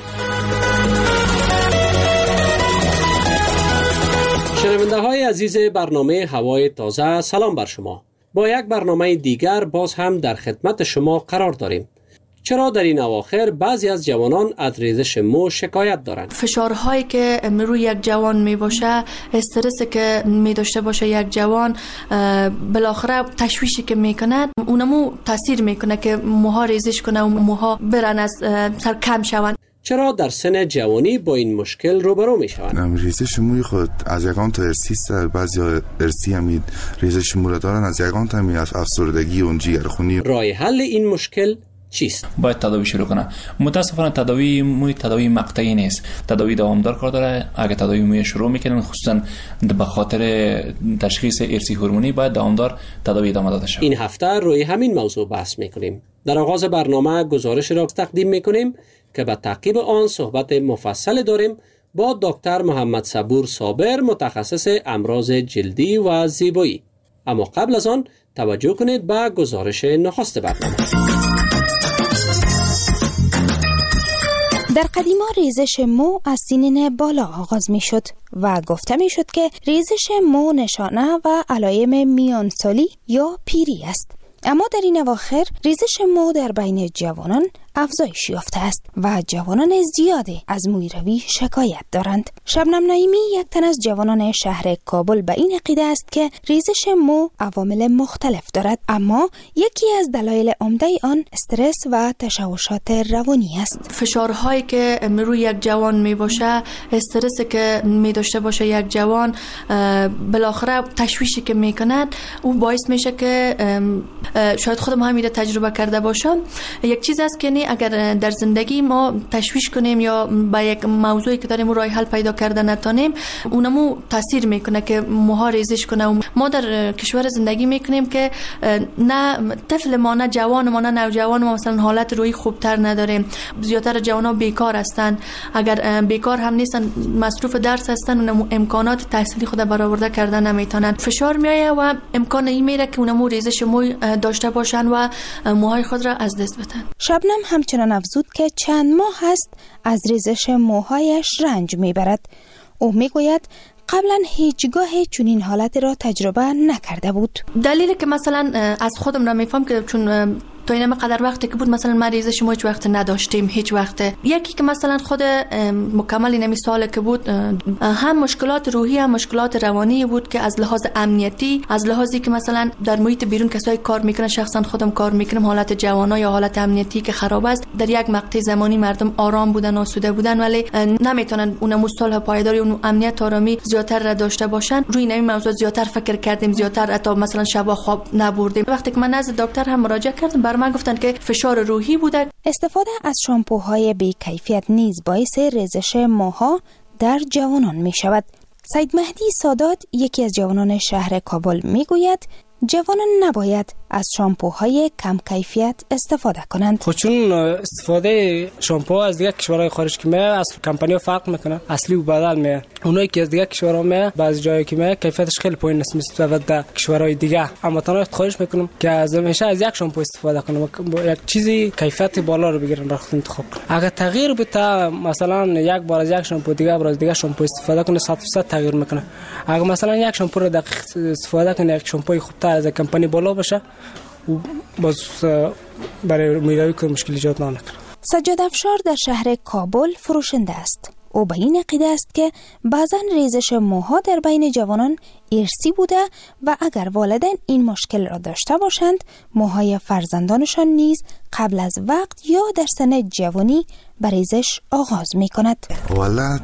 شنونده های عزیز برنامه هوای تازه، سلام بر شما. با یک برنامه دیگر باز هم در خدمت شما قرار داریم. چرا در این اواخر بعضی از جوانان از ریزش مو شکایت دارند؟ فشارهایی که روی یک جوان می باشه، استرسی که می داشته باشه یک جوان، بالاخره تشویشی که می کند اونمو تاثیر می کنه که موها ریزش کنه و موها برن از سر کم شوند. چرا در سن جوانی با این مشکل روبرو می شوند؟ ریزش موی خود از یگان تا ارسی است. بعضی ارسی هم ریزش مو را دارن، از یگان تا هم افسردگی و جگرخونی. راه حل این مشکل چیست؟ باید تداوی شروع کنه. متاسفانه تداوی موی تداوی مقطعی نیست، تداوی دوامدار کار داره. اگه تداوی موی شروع میکنن، خصوصا به خاطر تشخیص ارثی هورمونی، باید دوامدار تداوی ادامه داده شود. این هفته روی همین موضوع بحث میکنیم. در آغاز برنامه گزارش را تقدیم میکنیم که به تعقیب آن صحبت مفصل داریم با دکتر محمد صبور صابر، متخصص امراض جلدی و زیبایی. اما قبل از آن توجه کنید به گزارش نخست برنامه. در قدیما ریزش مو از سنین بالا آغاز می شد و گفته می شد که ریزش مو نشانه و علائم میانسالی یا پیری است. اما در این اواخر ریزش مو در بین جوانان افزایش یافته است و جوانان زیادی از مویروی شکایت دارند. شبنم نعیمی، یک تن از جوانان شهر کابل، به این عقیده است که ریزش مو عوامل مختلف دارد، اما یکی از دلایل عمده آن استرس و تشوشات روانی است. فشارهایی که روی یک جوان می باشه، استرسی که می داشته باشه یک جوان، بالاخره تشویشی که می کند او باعث میشه که شاید خودم هم تجربه کرده باشم. یک چیز است که یعنی اگر در زندگی ما تشویش کنیم یا با یک موضوعی که داریم راه حل پیدا کرده نتونیم، اونمو تاثیر میکنه که موها ریزش کنه. و ما در کشور زندگی میکنیم که نه طفل ما، نه جوان ما، نه نوجوان ما مثلا حالت روحی خوبتر نداره. زیادتر جوانا بیکار هستن، اگر بیکار هم نیستن مصروف درس هستن، اونمو امکانات تحصیلی خود برآورده کردن نمیتونن. فشار میایه و امکان این میره که اونمو ریزش موی داشته باشن و موهای خود را از دست بدن. شبنم همچنان افزود که چند ماه هست از ریزش موهایش رنج میبرد. او میگوید قبلا هیچگاه چنین حالت را تجربه نکرده بود. دلیلی که مثلا از خودم را میفهم که چون تا این قدر وقتی که بود مثلا ما ریزش ما هیچ وقت نداشتیم، هیچ وقت. یکی که مثلا خود مکمل نمی سال که بود، هم مشکلات روحی هم مشکلات روانی بود که از لحاظ امنیتی، از لحاظی که مثلا در محیط بیرون کسایی کار میکنن، شخصا خودم کار میکنم، حالت جوانا یا حالت امنیتی که خراب است، در یک مقطع زمانی مردم آرام بودن، آسوده بودن، ولی نمیتونن اون صلح پایداری، اون امنیت آرامی زیاتر را داشته باشن. روی این موضوع زیاتر فکر کردیم، زیاتر حتی مثلا شب خواب نبردیم. وقتی که من نزد دکتر هم مراجعه کردم، بر من گفتن که فشار روحی بوده. استفاده از شامپوهای بی کیفیت نیز باعث ریزش موها در جوانان می شود. سید مهدی سادات، یکی از جوانان شهر کابل، می گوید جوانان نباید از شامپوهای کم کیفیت استفاده کنند. خب چون استفاده شامپو از دیگه کشورهای خارج که میاد از کمپانی‌ها فرق میکنه، اصلی و بدل میاد. اونایی که از دیگه کشورها میاد بعضی جایی که میاد کیفیتش خیلی پایین است نسبت به کشورهای دیگه. اما تنها خواهش میکنم که از همیشه از یک شامپو استفاده کنم، یک چیزی کیفیت بالا رو بگیرن برای خود انتخاب کنن. اگر تغییر بده، مثلا یک بار از یک شامپو دیگه بر از دیگه شامپو استفاده کنه، 100% تغییر میکنه. اگر مثلا یک شامپو رو دقیق استفاده کنه، یک شامپوی خوبتر از کمپانی بالا باشه، و باز برای میراوی که مشکل ایجاد نکنه. سجاد افشار در شهر کابل فروشنده است. او به این عقیده است که بعضا ریزش موها در بین جوانان ارثی بوده و اگر والدین این مشکل را داشته باشند، موهای فرزندانشان نیز قبل از وقت یا در سن جوانی به ریزش آغاز می کند. والا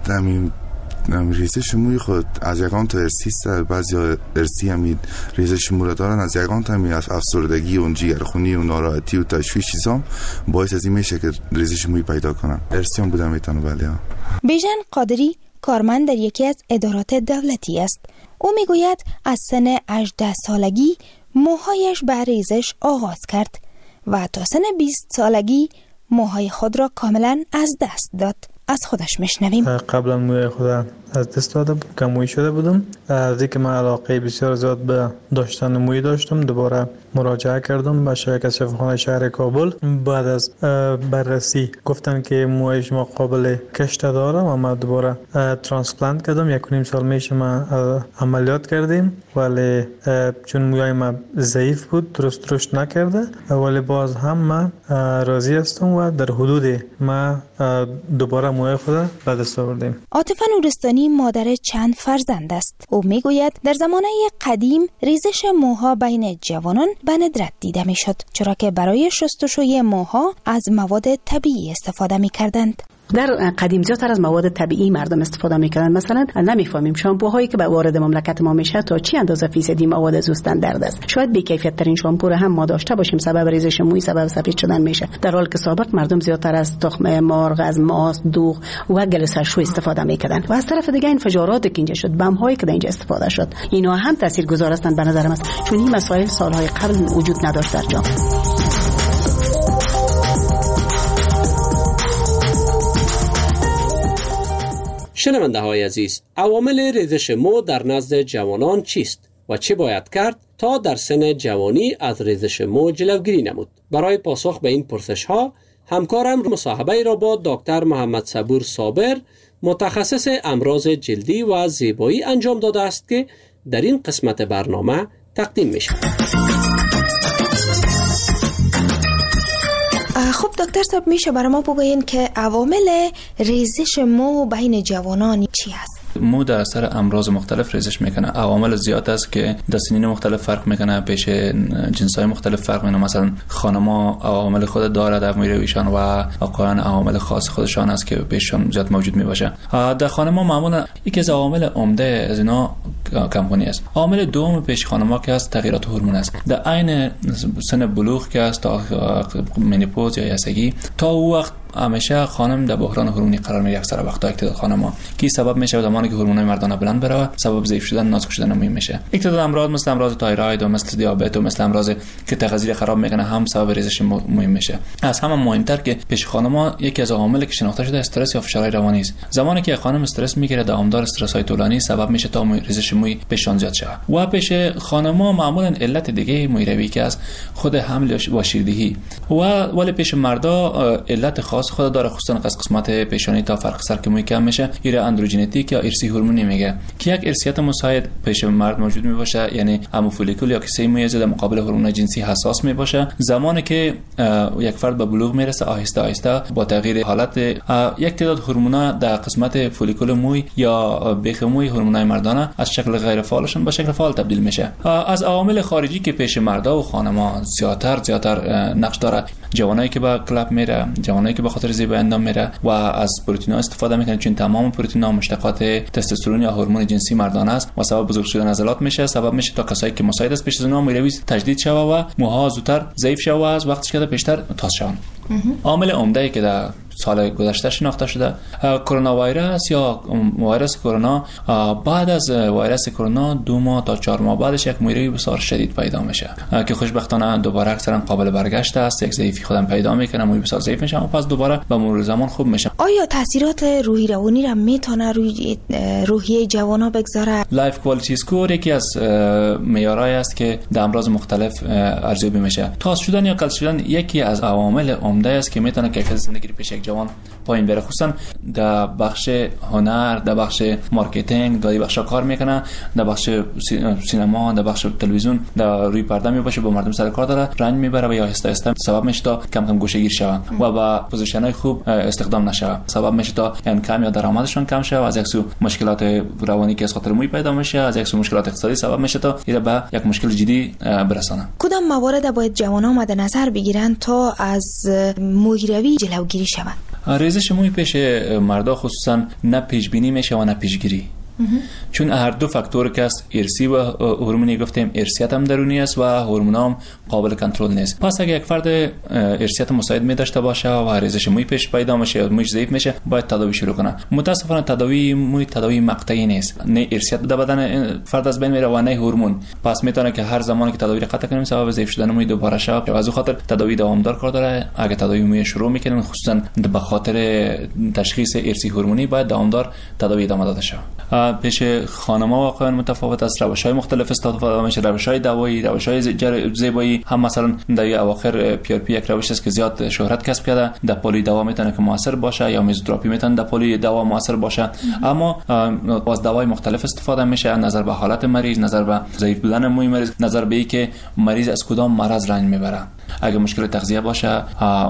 ریزش موی خود از یکان تا ارسی است، بعضی ارسی همین ریزش مو را دارن، از یکان تا همین افسردگی و جگرخونی و ناراحتی و تشویش چیزام باعث از این میشه که ریزش موی پیدا کنن. ارسی هم بودم میتونه. ولی بیژن قادری کارمند در یکی از ادارات دولتی است. او میگوید از سن 18 سالگی موهایش به ریزش آغاز کرد و تا سن 20 سالگی موهای خود را کاملا از دست داد. از خودش میشنویم. قبلا موی خودم از دست داده بود، کم موی شده بودم. از اینکه من علاقه بسیار زیاد به داشتن موی داشتم، دوباره مراجعه کردم به شرکت شفاخانه شهر کابل. بعد از بررسی گفتن که موی شما قابل کشت داره و من دوباره ترانسپلانت کردم. 1.5 سال میشه من عملیات کردیم، ولی چون موی من ضعیف بود، درست رشد نکرده، ولی باز هم من راضی هستم و در حدود من دوباره موی خود به دست آوردیم. عاطفه نورستانی مادر چند فرزند است. او میگوید در زمانه قدیم ریزش موها بین جوانان به ندرت دیده میشد، چرا که برای شستشوی موها از مواد طبیعی استفاده میکردند. در قدیم زیادتر از مواد طبیعی مردم استفاده میکنن. مثلا نمیفهمیم شامپوهایی که به وارد مملکت ما میشه تا چی اندازه فیصدی مواد زوستندرد است. شاید بی کیفیت ترین شامپو رو هم ما داشته باشیم، سبب ریزش موی، سبب سفید شدن میشه، در حالی که سابق مردم زیادتر از تخم مرغ، از ماست، دوغ و گل سرشو استفاده میکردن. و از طرف دیگه انفجاراتی که اینجا شد، بم هایی که اینجا استفاده شد، اینا هم تاثیرگذار هستند به نظر من، چون این مسائل سالهای قبل وجود نداشت در جامعه. شنونده های عزیز، عوامل ریزش مو در نزد جوانان چیست و چه باید کرد تا در سن جوانی از ریزش مو جلوگیری نمود؟ برای پاسخ به این پرسش ها همکارم مصاحبه را با دکتر محمد صبور صابر، متخصص امراض جلدی و زیبایی انجام داده است که در این قسمت برنامه تقدیم می شود. خب دکتر صاحب، میشه برای ما بگوین که عوامل ریزش مو بین جوانان چی هست؟ مو در اثر امراض مختلف ریزش میکنه. عوامل زیاد است که در سنین مختلف فرق میکنه، پیش جنسای مختلف فرق میکنه. مثلا خانم‌ها عوامل خود داره در مویرویشان و آقایان عوامل خاص خودشان است که پیششان زیاد موجود میباشه. در خانم‌ها معمولا یکی از عوامل عمده از اینا کمخونی است. عامل دوم پیش خانم‌ها که است تغییرات هورمون است. در عین سن بلوغ که است تا منوپوز یا یسگی، تا او وقت همیشه خانم در بحران هورمونی قرار میگیره. اکثر وقتا اکتداد خانم‌ها کی سبب میشه زمانی که هورمونای مردانه بلند بره، سبب ضعیف شدن، نازک شدن مهم میشه. اکتداد امراض مثل امراض تایروید و مثل دیابت و مثل امراض که تغذیه خراب میکنه هم سبب ریزش مهم میشه. از همه مهمتر که پیش خانم‌ها یکی از عواملی که شناخته شده استرس یا فشار روانی است. زمانی که خانم استرس میگیره، دوامدار استرس‌های طولانی سبب میشه تا ریزش موی پیشان زیاد شه. و پیش خانم‌ها معمولا علت دیگه مویروی که است خود حمل و شیردهی ولی پیش مردا علت خاص خود داره، خصوصا قسمت پیشانی تا فرق سر که موی کم میشه. ایره اندروژنتیک یا ارثی هورمونی میگه که یک ارثیت مساعد پیش مرد موجود میباشه، یعنی همو فولیکول یا کیسه موی در مقابل هورمون جنسی حساس میباشه. زمانی که یک فرد به بلوغ میرسه، آهسته آهسته با تغییر حالت یک تعداد هورمونا در قسمت فولیکول موی یا بیخ موی، هورمونای مردانه از شکل غیر فعالشون به شکل فعال تبدیل میشه. از عوامل خارجی که پیش مردا و خانم‌ها زیادتر نقش داره، جوانایی که به کلاب میره، جوانایی که به خاطر زیبایی اندام میره و از پروتئین‌ها استفاده میکنه، چون تمام پروتئین‌ها مشتقات تستوسترون یا هورمون جنسی مردانه است و سبب بزرگ شدن عضلات میشه. سبب میشه تا کسایی که مساعد است پیش از اونها مویروی تجدید شوه و موها زودتر ضعیف شوه و از وقتش که پیشتر تاز شوند. عامل عمده‌ای که در سال گذشته شناخته شده کرونا ویروس یا ویروس کرونا، بعد از ویروس کرونا 2 ماه تا 4 ماه بعدش یک مویروی بسیار شدید پیدا میشه که خوشبختانه دوباره اکثرا قابل برگشت است. یک ضعیفی خودم پیدا میکنه، موی بسیار ضعیف میشه و پس دوباره به مرور زمان خوب میشه. آیا تاثیرات روحی روانی را میتونه روی روحیه جوانا بگذاره؟ لایف کوالیتی اسکور یکی از معیارهایی است که در امراض مختلف ارزیابی میشه. تاز شدن یا قل شدن یکی از عوامل عمده است که میتونه کیفیت زندگی پیش یک جوان پایین بره، خصوصا در بخش هنر، در بخش مارکتینگ، در بخش کار میکنه، در بخش سینما، در بخش تلویزیون، در روی پرده میباشه، با مردم سر کار داره، رنج میبره و یا آهسته آهسته سبب میشه تا کم کم گوشه‌گیر شوه و با پوزیشن‌های خوب استخدام نشوه. سبب میشه تا کم یا درآمدشون کم شه و از یک سو مشکلات روانی که از خاطر موی پیدا میشه، از یک سو مشکلات اقتصادی سبب میشه تا اینا به یک مشکل جدی برسانه. کدام موارد باید جوانان مد نظر بگیرند تا از مویروی جلوگیری شود؟ ریزش موی پیش مردا خصوصا نه پیش بینی میشه و نه پیشگیری، چون هر دو فاکتور که است، ارثی و هورمونی گفتیم، ارثیت هم درونی است و هورمونا هم قابل کنترل نیست. پس اگه یک فرد ارثیت مساعد می داشته باشه و ریزش موی پیش پیدا میشه یا مویش ضعیف میشه، باید تداوی شروع کنه. متاسفانه تداوی موی تداوی مقطعی نیست، نه ارثیت در بدن فرد از بین میره و نه هورمون. پس میتونه که هر زمانی که تداوی قطع کنیم سبب ضعیف شدن موی دوباره شه. از اون خاطر تداوی دوامدار کار داره. اگه تداوی موی شروع میکنن خصوصا به خاطر تشخیص ارثی هورمونی، باید دوامدار تداوی ادامه داده شه. پیش خانم‌ها واقعا متفاوت است، روش‌های مختلف استفاده میشه، روش‌های دوایی، روش‌های زیبایی. هم مثلا در اواخر PRP یک روش است که زیاد شهرت کسب کرده، در پلی دوا میتونه که موثر باشه، یا میزوتراپی میتونه در پلی دوا موثر باشه، اما از دوای مختلف استفاده میشه نظر به حالت مریض، نظر به ضعیف بودن موی مریض، نظر به اینکه مریض از کدام مرض رنج میبره. اگه مشکل تغذیه باشه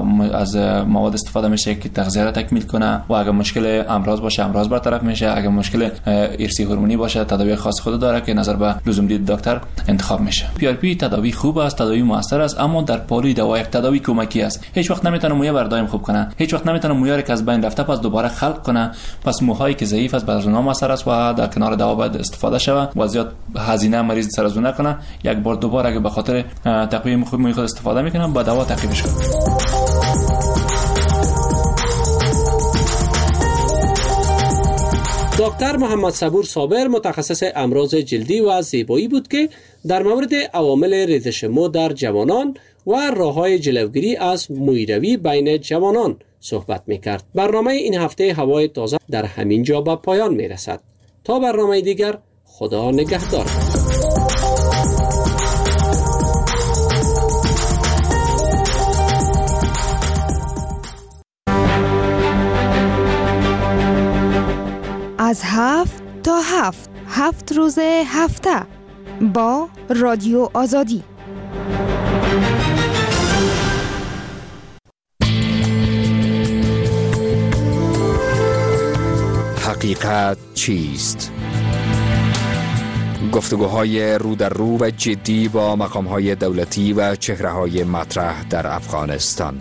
از مواد استفاده میشه که تغذیه را تکمیل کنه، و اگه مشکل امراض باشه امراض برطرف میشه. اگه مشکل ارثی هورمونی باشه تداوی خاص خود داره که نظر به لزوم دید دکتر انتخاب میشه. PRP تداوی خوب است، تداوی موثر است، اما در پالی دوا یک تداوی کمکی است. هیچ وقت نمیتونه موی بردایم خوب کنه، هیچ وقت نمیتونه موی که از بین رفته پس دوباره خلق کنه. پس موهایی که ضعیف است بر اونها موثر است و در کنار دوا باید استفاده شود و زیاد هزینه مریض سر از اون نکنه. یک بار دوباره اگه به خاطر تقویم خوب موی خود استفاده میکنه با دوا تعقیبش کنه. دکتر محمد صبور صابر متخصص امراض جلدی و زیبایی بود که در مورد عوامل ریزش مو در جوانان و راه‌های جلوگیری از مویروی بین جوانان صحبت می‌کرد. برنامه این هفته هوای تازه در همین جا به پایان می‌رسد. تا برنامه دیگر، خدا نگهدار. از 7 تا 7 روز هفته با رادیو آزادی. حقیقت چیست؟ گفتگوهای رو در رو و جدی با مقام‌های دولتی و چهره‌های مطرح در افغانستان.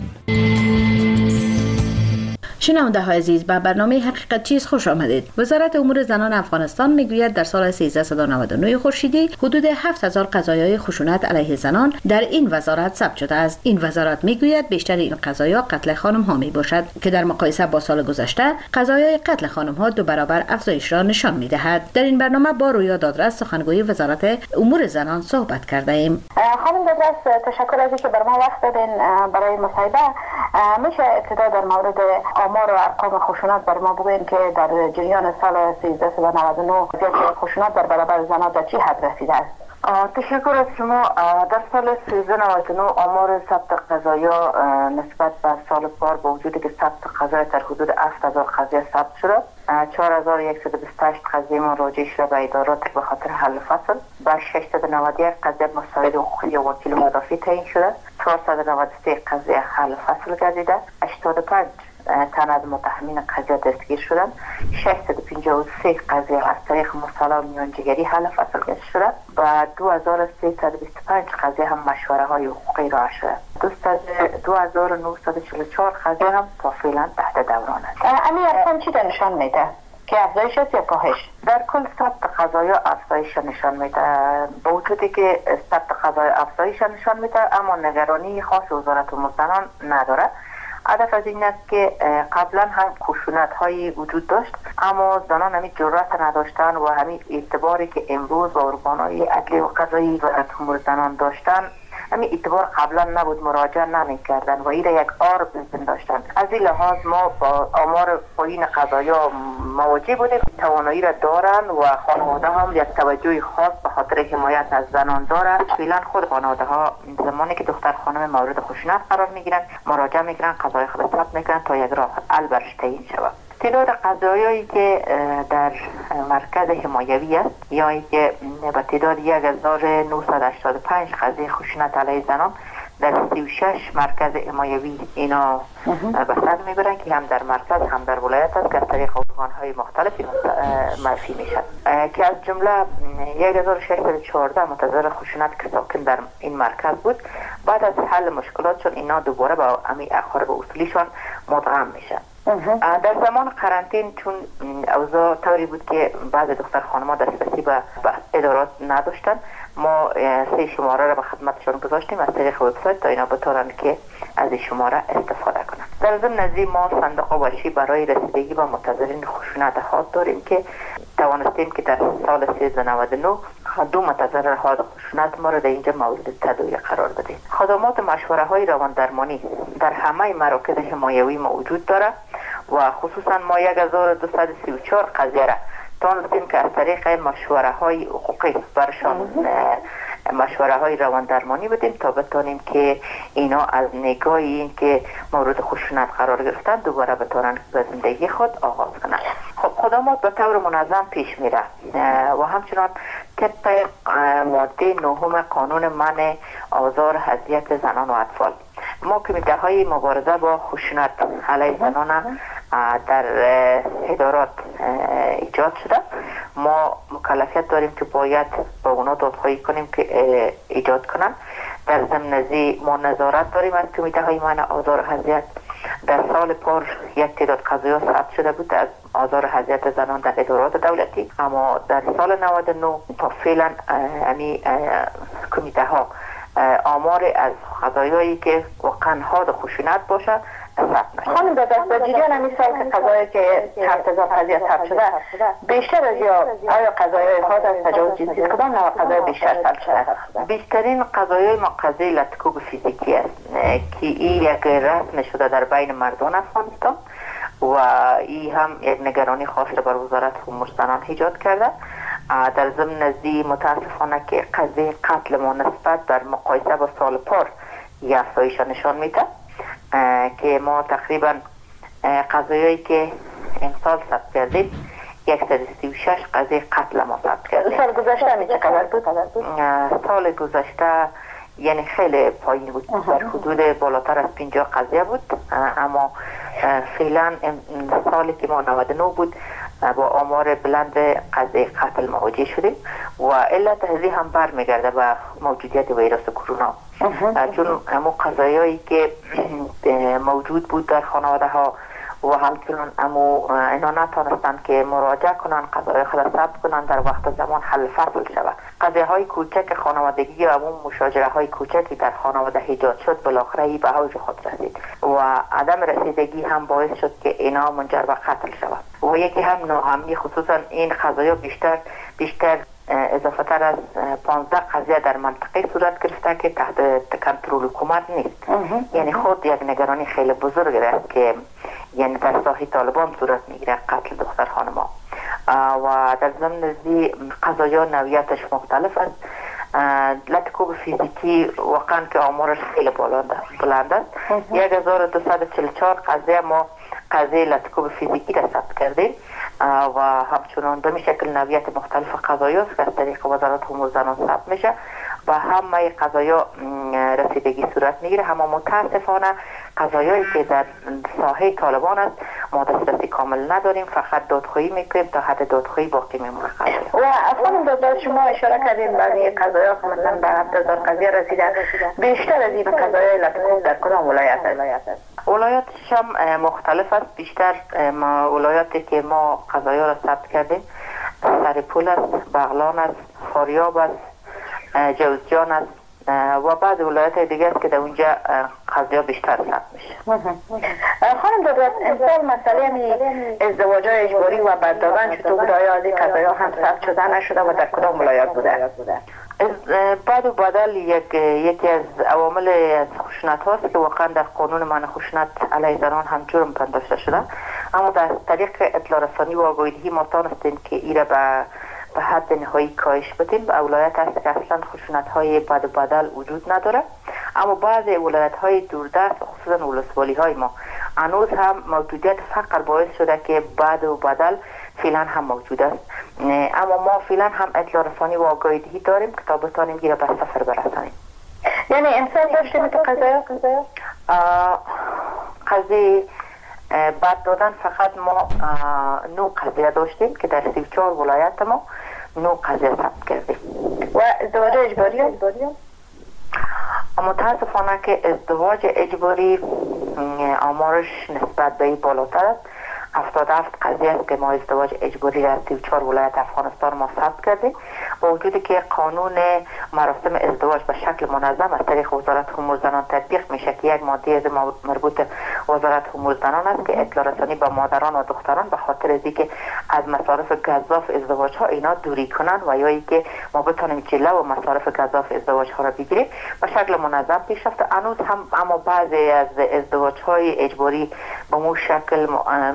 شنونده های عزیز، به برنامه حقیقت چیست خوش آمدید. وزارت امور زنان افغانستان میگوید در سال 1399 خورشیدی حدود 7000 قضایای خشونت علیه زنان در این وزارت ثبت شده است. این وزارت میگوید بیشتر این قضایا قتل خانم ها می باشد که در مقایسه با سال گذشته قضایای قتل خانم ها 2 برابر افزایش را نشان میدهد. در این برنامه با رویا دادرس سخنگوی وزارت امور زنان صحبت کرده ایم. خانم دادرس، تشکر از اینکه بر ما وقت دادین برای مصاحبه. میشه ابتدا در مورد آمار و ارقام خشونت بر ما بگوییم که در جریان سال 1399 زیاد خشونت در برابر زنان در چی حد رسیده است؟ تشکر از شما. در سال 1399 آمار ثبت قضایا نسبت به سال پار با وجودی که ثبت قضایا در حدود 7000 قضیه ثبت شده، 4128 قضیه مراجعه شده به ادارات به خاطر حل فصل، و 691 قضیه مساعد حقوقی و وکیل مدافع تعیین شده، 493 قضیه حل فصل گردیده، 85 تن از متهمین قضیه دستگیر شدند، 653 قضیه از طریق مصالحه میانجیگری حل فصل گشته شده و 2325 قضیه هم مشوره های حقوقی راه شده. 2944 قضیه هم تا فعلا تحت دوران است. امی ارقام چی نشان میده؟ که افزایش است یا کاهش؟ در کل ثبت قضایا افزایش نشان میده. با وجودی که ثبت قضایا افزایش نشان میده، اما نگرانی خاص وزارت امور زنان نداره. هدف از این است که قبلا هم خشونت هایی وجود داشت، اما زنان همین جرأت نداشتن و همین اعتباری که امروز با ارگان های عدلی و قضایی وزارت امور زنان داشتن، همین اعتبار قبلا نبود، مراجعه نمی‌کردند و این یک عار می‌پنداشتند. از این لحاظ ما با آمار پایین قضایا مواجه بودیم. توانایی را دارند و خانواده هم یک توجه خاص به خاطر حمایت از زنان دارند. فعلا خود خانواده ها زمانی که دختر خانم مورد خشونت قرار میگیرند مراجعه میکنند، قضای خود ثبت میکنند تا یک راه حل برش تعیین شود. تعداد قضایایی که در مرکز حمایوی است یا که به تعداد 1985 قضیه خشونت علیه زنان در 36 مرکز حمایوی اینا به سر میبرن که هم در مرکز هم در ولایت است که از طریق ارگان‌های مختلفی معرفی میشن، که از جمله 1614 متضرر خشونت که ساکن در این مرکز بود. بعد از حل مشکلاتشون اینا دوباره با امی اقارب اصولیشان مدغم میشن. در زمان قرنطین چون اوضاع طوری بود که بعض دختر خانم‌ها دسترسی به ادارات نداشتن، ما 3 شماره را به خدمتشان گذاشتیم از طریق وبسایت تا اینا بتونن که از این شماره استفاده کنن. در ضمن از این ما صندوق آواشی برای رسیدگی به متضررین خشونت حاد داریم که توانستیم که در سال 1399 2 متضرر حاد خشونت ما را در اینجا مورد تداوی قرار بدیم. خدمات مشوره های روان درمانی در همه مراکز حمایوی موجود داره و خصوصا ما 1234 قضیه را تانستیم که از طریق مشوره های حقوقی برشان مشوره های روان درمانی بدیم تا بتانیم که اینا از نگاه این که مورد خشونت قرار گرفتن دوباره بتانن به زندگی خود آغاز کنند. خب خدمات به طور منظم پیش میره و همچنان طبق ماده 9 قانون منع آزار اذیت زنان و اطفال ما کمیته های مبارزه با خشونت علیه زنان در ادارات ایجاد شده. ما مکلفیت داریم که باید با اونا دادخواهی کنیم که ایجاد کنن. در ضمن ازی ما نظارت داریم از کمیته های منع آزار و اذیت. در سال پار یک تعداد قضایا ثبت شده بود از آزار و اذیت زنان در ادارات دولتی، اما در سال 99 تا فعلا امی کمیته ها آمار از قضایایی که واقعا حاد خشونت باشه خانم دادرس، در جریان همین سال که قضایی که 7000 قضیه ثبت شده بیشتر از آیا قضایای حاد از تجاوز جنسی کدام نوع قضایا بیشتر ثبت شده؟ بیشترین قضایای ما قضیه لطکوب فیزیکی است که این یک رسم شده در بین مردان افغانستان و این هم یک نگرانی خاص بر وزارت امور زنان ایجاد کرده. در ضمن ازی متاسفانه که قضیه قتل ما نسبت در مقایسه با سال پار یک افزایش نشان میده که ما تقریبا قضایایی که امسال ثبت کردیم 136 قضیه قتل ما ثبت کردیم. سال گذشته می چقدر بود؟ سال گذشته یعنی خیلی پایین بود، در حدود بالاتر از 50 قضیه بود، اما فعلا سالی که ما 99 بود با آمار بلند قضیه قتل مواجه شدیم و علت هذه هم برمیگرده به موجودیت ویروس کرونا، چون همون قضایایی که موجود بود در خانواده ها و همچنان اینا نتانستند که مراجعه کنن قضایای خود ثبت کنن در وقت زمان حل فصل شود. قضیه های کوچک خانوادگی و همون مشاجره های کوچکی در خانواده ایجاد شد بالاخره به اوج خود رسید و عدم رسیدگی هم باعث شد که اینا منجر به قتل شود و یکی هم ناامنی، خصوصا این قضایا بیشتر اضافه تر از 15 قضیه در منطقه صورت گرفته که تحت کنترل حکومت نیست. یعنی خود یک نگرانی خیلی بزرگ است که یعنی در ساحه طالبان صورت میگیره قتل دختر خانما و در ضمن ذی قضایا نوعیتش مختلف است. لطکوب فیزیکی واقعا که آمارش خیلی بلند است. 1244 قضیه ما قضیه لطکوب فیزیکی را ثبت کردیم و همچنان به شکل نوعیت مختلف قضایا است که از طریق وزارت امور زنان ثبت میشه و همه قضایا رسیدگی صورت میگیره. اما متاسفانه قضایایی که در ساحه طالبان است ما دسترسی کامل نداریم، فقط دادخواهی میکنیم، تا حد دادخواهی باقی میمونه. و خانم دادگاه شما اشاره کردیم بعضی قضایا که مثلا به 7000 قضیه رسیده، بیشتر از این قضایای لطکوب در کدام ولایت است؟ ولایاتش هم مختلف است. بیشتر ولایاتی که ما قضایا را ثبت کردیم سرپول است، بغلان است، فاریاب است، جوزجان است و بعض ولایات دیگه است که در اونجا قضایا بیشتر ثبت میشه. خانم دادگاه امسال مسئله ازدواج‌های اجباری و بردادن چطور بود؟ آیا از این قضایا هم ثبت شده نشده و در کدام ولایات بوده؟ بعد و بدل یکی از عوامل از خشونت هاست که واقعا در قانون منع خشونت علیه زنان هم جرم پنداشته شده، اما در طریق اطلاع رسانی و آگاهی ما تانستیم که ایره به حد نهایی کاهش بدیم. به ولایت هست که اصلا خشونت های بد و بدل وجود نداره، اما بعضی ولایت های دوردست خصوصا ولسوالی های ما هنوز هم موجودیت فقر باعث شده که بد و بدل فعلا هم موجود است. اما ما فعلا هم اطلاع رسانی و آگاهی داریم که تا بتانیم گیره به سفر برسانیم. یعنی امسال داشتیم که قضیه بعد دادن فقط ما 9 قضیه داشتیم که در 34 ولایت ما 9 قضیه ثبت کردیم. و ازدواج اجباری متاسفانه که ازدواج اجباری آمارش نسبت به این بالاتر است. 77 قضیه است که ما ازدواج اجباری در 34 ولایت افغانستان ما ثبت کردیم، با وجودی که قانون مراسم ازدواج به شکل منظم از طریق وزارت امور زنان تطبیق میشه که یک ماده از مربوط وزارت امور زنان است که اطلاع رسانی به مادران و دختران به خاطر از اینکه از مصارف گزاف ازدواج ها اینا دوری کنن و یا اینکه ما بتونیم جلو و مصارف گزاف ازدواج ها را بگیریم به شکل منظم پیش رفته. هنوز هم اما بعضی از ازدواج های اجباری به مو شکل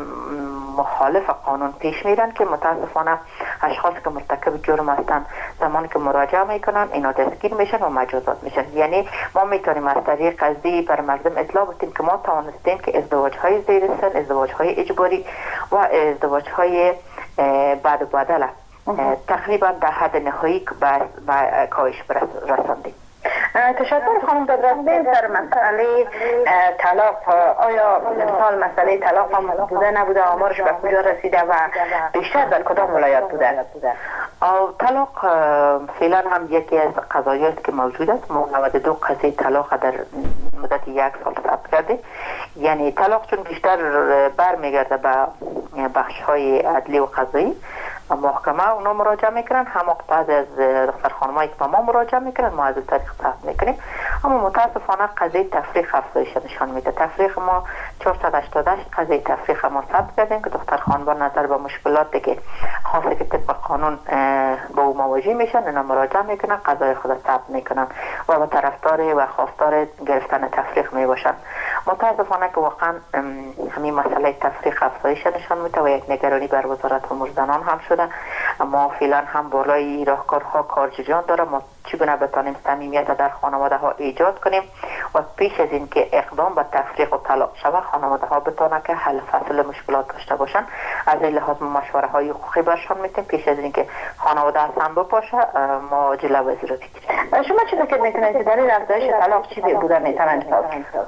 مخالف قانون پیش میرن که متاسفانه اشخاص که مرتکب جرم هستند زمانی که مراجعه میکنن اینا دستگیر میشن و مجازات میشن. یعنی ما میتونیم از طریق قضیه بر مردم اطلاع بدیم که ما توانستیم که ازدواج های زیر سن، ازدواج های اجباری و ازدواج های بعد و بدل تقریبا در حد نهایی به کاهش رساندیم. تشکر خانم دادرس. در مسئله طلاق، آیا امسال مسئله طلاق هم بوده نبوده؟ آمارش به کجا رسیده و بیشتر در کدام ولایت بوده؟ طلاق فعلا هم یکی از قضایاست که موجود است. ما 92 قضیه طلاق در مدت 1 سال ثبت کرده. یعنی طلاق چون بیشتر برمیگرده به بخش های عدلی و قضایی محکمه اونا مراجعه میکنن، هم بعض از دختر خانمایی که ما مراجعه میکنن ما از طریق ثبت میکنیم. اما متاسفانه قضیه تفریق افزایش نشان میده. تفریق ما 488 قضیه تفریق ما ثبت کردیم که دختر خانم نظر به مشکلاتی که خاصه که طبق قانون با او مواجه میشن اینا مراجعه میکنن، قضای خود ثبت میکنن و به طرفدار و خواستار گرفتن تفریق میباشن. متاسفانه که واقعا همین مسئله تفریق افزایش نشان میده و یک نگرانی بر وزارت امور زنان هم شده. ما فعلا هم بالای راهکارها کارجویان داره ما چگونه بتانیم صمیمیت در خانواده ها ایجاد کنیم و پیش از این که اقدام به تفریق و طلاق شود خانواده ها بتانه که حل فصل مشکلات داشته باشن. از این لحاظ مشوره های حقوقی برشان میتیم پیش از این که خانواده هم بپاشه ما جلوه از رو بگیریم. شما چی فکر میکنید که دلیل افزایش طلاق چی بوده میتونه؟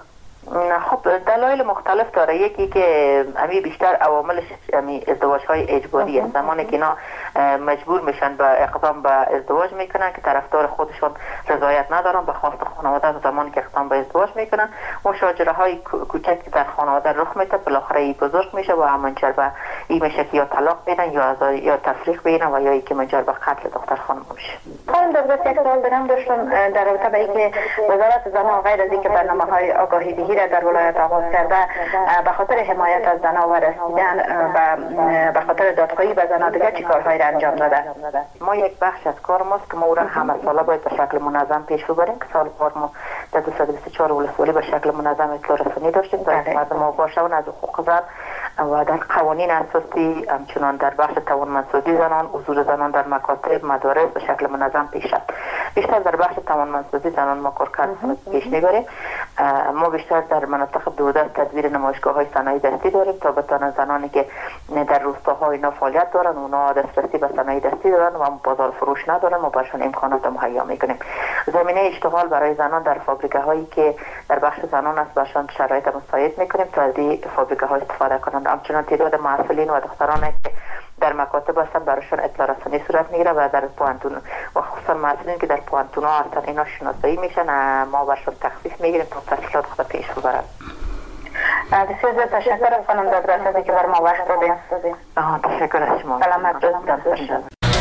خب دلایل مختلف داره. یکی که امی بیشتر عواملش ازدواج های اجباری است. زمانی که اینا مجبور میشن به اقدام به ازدواج میکنن که طرفدار خودشون رضایت ندارن به خواست خانواده، زمانی که اقدام به ازدواج میکنن مشاجره های کوچک که در خانواده رخ میده بالاخره ای بزرگ میشه و همانجا به این میشه که یا طلاق بدن یا تفریق بدن و یا ای که منجر به قتل دختر خانم میشه. خانم دکتر یک سوال دارم داشتم در رابطه با اینکه وزارت زنان غیر از اینکه برنامه‌های آگاهی دهی را در ولایت آغاز کرده به خاطر حمایت از زنان و رسیدن به خاطر دادخواهی به زنان دیگه چی کارهایی را انجام داده؟ ما یک بخش از کار ماست که ما اون همه ساله باید به شکل منظم پیش ببریم که سال بار ما در 224 ولسوالی به شکل منظم اطلاع رسانی داشتیم در مردم آگاه شدن از حقوق زن و در قوانین اساسی همچنان در بخش توانمندسازی زنان، حضور زنان در مکاتب، مدارس به شکل منظم پیش رفت. بیشتر در بخش توانمندسازی زنان ما کار کردیم پیش میبریم. ما بیشتر در مناطق دوردست تدبیر نمایشگاه‌های صنایع دستی داریم تا بتوانند زنانی که در روستاها اینا فعالیت دارن اونا دسترسی به صنایع دستی دارن و بازار فروش ندارن ما براشون امکانات مهیا میکنیم. زمینه اشتغال برای زنان در فابریکه هایی که در بخش زنان است براشون شرایط مساعد میکنیم تا از این فابریکه ها استفاده کنند. همچنان تعداد مسئولین و دخترانی که در مکاتب هستن براشون اطلاع رسانی صورت میگیره و در پوانتون و خصوصا مسئولین که در پوانتون ها هستن اینا شناسایی میشن ما براشون تخفیف میگیریم تا تحصیلات خود پیش ببرن. بسیار زیاد تشکر از خانم دکتر که بر ما وقت دادید. تشکر از شما. سلامت باشید.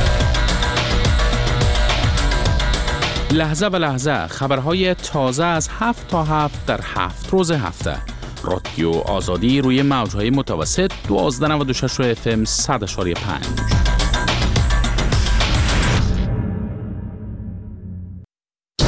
لحظه به لحظه خبرهای تازه از 7 تا 7 در 7 روز هفته. رادیو آزادی روی موجهای متوسط 1296 FM 100.5.